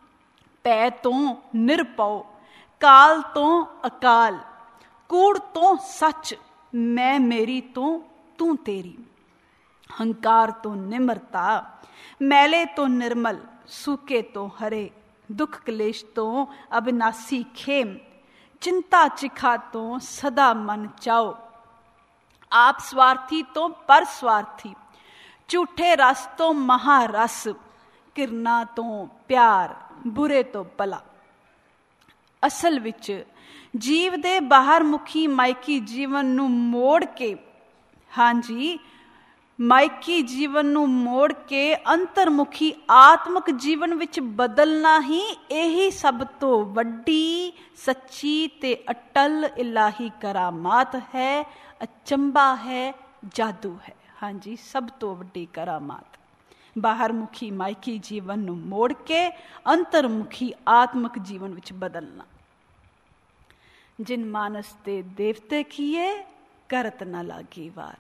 [SPEAKER 1] ਭੈ ਤੋਂ ਨਿਰਭਉ, ਕਾਲ ਤੋਂ ਅਕਾਲ, ਕੂੜ ਤੋਂ ਸੱਚ, ਮੈਂ ਮੇਰੀ ਤੋਂ ਤੂੰ ਤੇਰੀ, ਹੰਕਾਰ ਤੋਂ ਨਿਮਰਤਾ, ਮੈਲੇ ਤੋਂ ਨਿਰਮਲ, ਸੂਕੇ ਤੋਂ ਹਰੇ, ਦੁੱਖ ਕਲੇਸ਼ ਤੋਂ ਅਬਿਨਾਸੀ ਖੇਮ, ਚਿੰਤਾ ਚਿਖਾ ਤੋਂ ਸਦਾ ਮਨ ਚਾਓ, ਆਪ ਸਵਾਰਥੀ ਤੋਂ ਪਰ ਸਵਾਰਥੀ, ਝੂਠੇ ਰਸ ਤੋਂ ਮਹਾਰਸ, ਕਿਰਨਾ ਤੋਂ ਪਿਆਰ, ਬੁਰੇ ਤੋਂ ਭਲਾ। ਅਸਲ ਵਿੱਚ ਜੀਵ ਦੇ ਬਾਹਰ ਮੁਖੀ ਮਾਇਕੀ ਜੀਵਨ ਨੂੰ ਮੋੜ ਕੇ, ਹਾਂਜੀ ਮਾਇਕੀ ਜੀਵਨ ਨੂੰ ਮੋੜ ਕੇ ਅੰਤਰਮੁਖੀ ਆਤਮਿਕ ਜੀਵਨ ਵਿੱਚ ਬਦਲਣਾ ਹੀ ਇਹੀ ਸਭ ਤੋਂ ਵੱਡੀ, ਸੱਚੀ ਤੇ ਅਟਲ ਇਲਾਹੀ ਕਰਾਮਾਤ ਹੈ, ਅਚੰਭਾ ਹੈ, ਜਾਦੂ ਹੈ। ਹਾਂਜੀ, ਸਭ ਤੋਂ ਵੱਡੀ ਕਰਾਮਾਤ ਬਾਹਰ ਮੁਖੀ ਮਾਇਕੀ ਜੀਵਨ ਨੂੰ ਮੋੜ ਕੇ ਅੰਤਰਮੁਖੀ ਆਤਮਿਕ ਜੀਵਨ ਵਿੱਚ ਬਦਲਣਾ। ਜਿਨ ਮਾਨਸ ਤੇ ਦੇਵਤੇ ਕੀਏ, ਕਰਤ ਨਾ ਲਾਗੀ ਵਾਰ।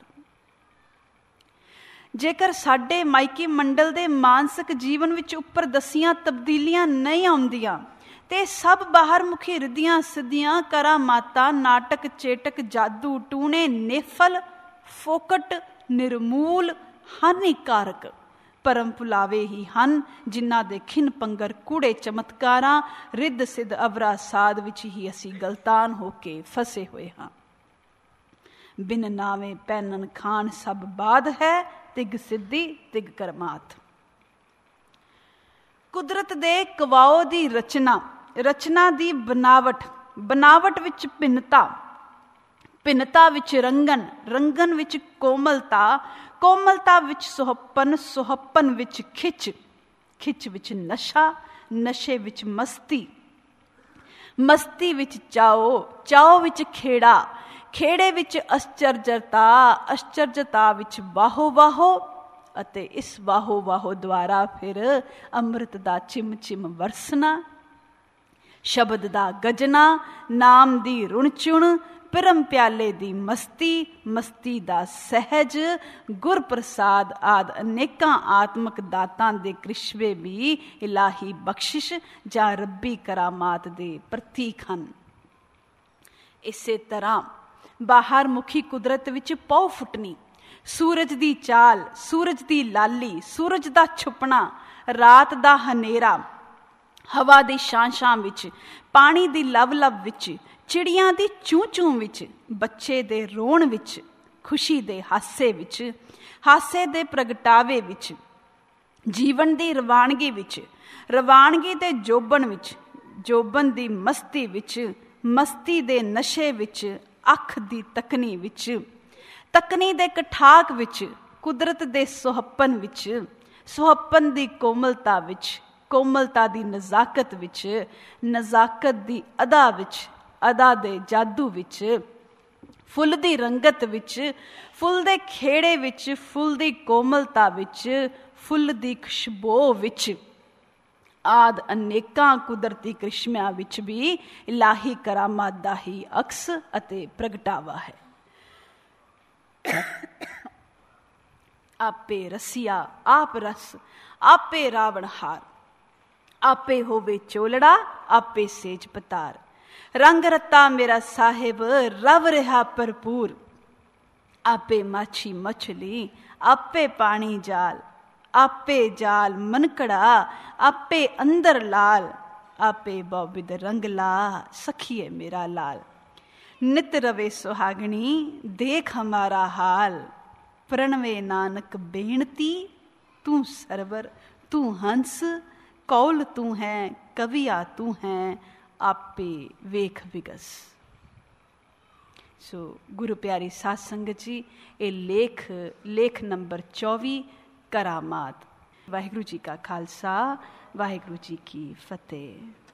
[SPEAKER 1] ਜੇਕਰ ਸਾਡੇ ਮਾਇਕੀ ਮੰਡਲ ਦੇ ਮਾਨਸਿਕ ਜੀਵਨ ਵਿੱਚ ਉੱਪਰ ਦਸੀਆਂ ਤਬਦੀਲੀਆਂ ਨਹੀਂ ਆਉਂਦੀਆਂ ਤੇ ਸਭ ਬਾਹਰ ਮੁਖੀ ਰਿੱਧੀਆਂ ਸਿੱਧੀਆਂ ਕਰਾਮਾਤਾਂ, ਨਾਟਕ ਚੇਟਕ, ਜਾਦੂ ਟੂਣੇ ਨਿਫਲ, ਫੋਕਟ, ਨਿਰਮੂਲ, ਹਾਨੀਕਾਰਕ ਭਰਮ ਭੁਲਾਵੇ ਹੀ ਹਨ, ਜਿਨ੍ਹਾਂ ਦੇ ਖਿੰਨ ਪੰਗਰ ਕੂੜੇ ਚਮਤਕਾਰਾਂ, ਰਿੱਧ ਸਿੱਧ ਅਵਰਾ ਸਾਧ ਵਿੱਚ ਹੀ ਅਸੀਂ ਗਲਤਾਨ ਹੋ ਕੇ ਫਸੇ ਹੋਏ ਹਾਂ। ਬਿਨ ਨਾਵੇਂ ਪੈਨਨ ਖਾਨ ਸਭ ਬਾਦ ਹੈ, ਤਿਗ ਸਿੱਧੀ ਤਿਗ ਕਰਮਾਤ। ਕੁਦਰਤ ਦੇ ਕਵਾਓ ਦੀ ਰਚਨਾ, ਰਚਨਾ ਦੀ ਬਨਾਵਟ, ਬਨਾਵਟ ਵਿੱਚ ਭਿੰਨਤਾ, ਭਿੰਨਤਾ ਵਿੱਚ ਰੰਗਨ, ਰੰਗਨ ਵਿੱਚ ਕੋਮਲਤਾ, ਕੋਮਲਤਾ ਵਿੱਚ ਸੁਹੱਪਨ, ਸੁਹੱਪਨ ਵਿੱਚ ਖਿੱਚ, ਖਿੱਚ ਵਿੱਚ ਨਸ਼ਾ, ਨਸ਼ੇ ਵਿੱਚ ਮਸਤੀ, ਮਸਤੀ ਵਿੱਚ ਚਾਓ, ਚਾਓ ਵਿੱਚ ਖੇੜਾ, ਖੇੜੇ ਵਿੱਚ ਅਸ਼ਚਰਜਤਾ, ਅਸ਼ਚਰਜਤਾ ਵਿੱਚ ਵਾਹੋ ਵਾਹੋ, ਅਤੇ ਇਸ ਵਾਹੋ ਵਾਹੋ ਦੁਆਰਾ ਫਿਰ ਅੰਮ੍ਰਿਤ ਦਾ ਚਿਮ ਚਿਮ ਵਰਸਣਾ, ਸ਼ਬਦ ਦਾ ਗਜਣਾ, ਨਾਮ ਦੀ ਰੁਣ ਚੁਣ, ਪਿਰਮ ਪਿਆਲੇ ਦੀ ਮਸਤੀ, ਮਸਤੀ ਦਾ ਸਹਿਜ, ਗੁਰ ਪ੍ਰਸਾਦ ਆਦ ਅਨੇਕਾਂ ਆਤਮਿਕ ਦਾਤਾਂ ਦੇ ਕ੍ਰਿਸ਼ਵੇ ਵੀ ਇਲਾਹੀ ਬਖਸ਼ਿਸ਼ ਜਾਂ ਰੱਬੀ ਕਰਾਮਾਤ ਦੇ ਪ੍ਰਤੀਕ ਹਨ। ਇਸੇ ਤਰ੍ਹਾਂ ਬਾਹਰ ਮੁਖੀ ਕੁਦਰਤ ਵਿੱਚ ਪਉ ਫੁੱਟਣੀ, ਸੂਰਜ ਦੀ ਚਾਲ, ਸੂਰਜ ਦੀ ਲਾਲੀ, ਸੂਰਜ ਦਾ ਛੁਪਣਾ, ਰਾਤ ਦਾ ਹਨੇਰਾ, ਹਵਾ ਦੀ ਛਾਂ ਛਾਂ ਵਿੱਚ, ਪਾਣੀ ਦੀ ਲਵ ਲਵ ਵਿੱਚ, ਚਿੜੀਆਂ ਦੀ ਚੂੰ ਚੂੰ ਵਿੱਚ, ਬੱਚੇ ਦੇ ਰੋਣ ਵਿੱਚ, ਖੁਸ਼ੀ ਦੇ ਹਾਸੇ ਵਿੱਚ, ਹਾਸੇ ਦੇ ਪ੍ਰਗਟਾਵੇ ਵਿੱਚ, ਜੀਵਨ ਦੀ ਰਵਾਨਗੀ ਵਿੱਚ, ਰਵਾਨਗੀ ਦੇ ਜੋਬਨ ਵਿੱਚ, ਜੋਬਨ ਦੀ ਮਸਤੀ ਵਿੱਚ, ਮਸਤੀ ਦੇ ਨਸ਼ੇ ਵਿੱਚ, ਅੱਖ ਦੀ ਤਕਨੀ ਵਿੱਚ, ਤਕਨੀ ਦੇ ਕਠਾਕ ਵਿੱਚ, ਕੁਦਰਤ ਦੇ ਸੁਹੱਪਨ ਵਿੱਚ, ਸੁਹੱਪਨ ਦੀ ਕੋਮਲਤਾ ਵਿੱਚ, ਕੋਮਲਤਾ ਦੀ ਨਜ਼ਾਕਤ ਵਿੱਚ, ਨਜ਼ਾਕਤ ਦੀ ਅਦਾ ਵਿੱਚ, ਅਦਾ ਦੇ ਜਾਦੂ ਵਿੱਚ, ਫੁੱਲ ਦੀ ਰੰਗਤ ਵਿੱਚ, ਫੁੱਲ ਦੇ ਖੇੜੇ ਵਿੱਚ, ਫੁੱਲ ਦੀ ਕੋਮਲਤਾ ਵਿੱਚ, ਫੁੱਲ ਦੀ ਖੁਸ਼ਬੂ ਵਿੱਚ, ਆਦ ਅਨੇਕਾਂ ਕੁਦਰਤੀ ਕ੍ਰਿਸ਼ਮਿਆਂ ਵਿੱਚ ਵੀ ਇਲਾਹੀ ਕਰਾਮਾਤ ਦਾ ਹੀ ਅਕਸ ਅਤੇ ਪ੍ਰਗਟਾਵਾ ਹੈ। ਆਪੇ ਰਸੀਆ ਆਪ ਰਸ, ਆਪੇ ਰਾਵਣ ਹਾਰ, ਆਪੇ ਹੋਵੇ ਚੋਲੜਾ, ਆਪੇ ਸੇਜ ਪਤਾਰ, ਰੰਗ ਰਤਾ ਮੇਰਾ ਸਾਹਿਬ ਰਵ ਰਿਹਾ ਭਰਪੂਰ, ਆਪੇ ਮਾਛੀ ਮਛਲੀ, ਆਪੇ ਪਾਣੀ ਜਾਲ, ਆਪੇ ਜਾਲ ਮਨਕੜਾ, ਆਪੇ ਅੰਦਰ ਲਾਲ, ਆਪੇ ਬੌਬਿਦ ਰੰਗਲਾ, ਸਖੀਏ ਮੇਰਾ ਲਾਲ, ਨਿਤ ਰਵੇ ਸੁਹਾਗਣੀ, ਦੇਖ ਹਮਾਰਾ ਹਾਲ, ਪ੍ਰਣਵੇ ਨਾਨਕ ਬੇਨਤੀ, ਤੂੰ ਸਰਵਰ, ਤੂੰ ਹੰਸ, ਕੌਲ ਤੂੰ ਹੈ, ਕਵੀਆ ਤੂੰ ਹੈ, ਆਪੇ ਵੇਖ ਵਿਗਸ। ਸੋ ਗੁਰੂ ਪਿਆਰੀ ਸਾਧ ਸੰਗਤ ਜੀ, ਇਹ ਲੇਖ ਲੇਖ ਨੰਬਰ ਚੌਵੀ, ਕਰਾਮਾਤ। ਵਾਹਿਗੁਰੂ ਜੀ ਕਾ ਖਾਲਸਾ, ਵਾਹਿਗੁਰੂ ਜੀ ਕੀ ਫਤਿਹ।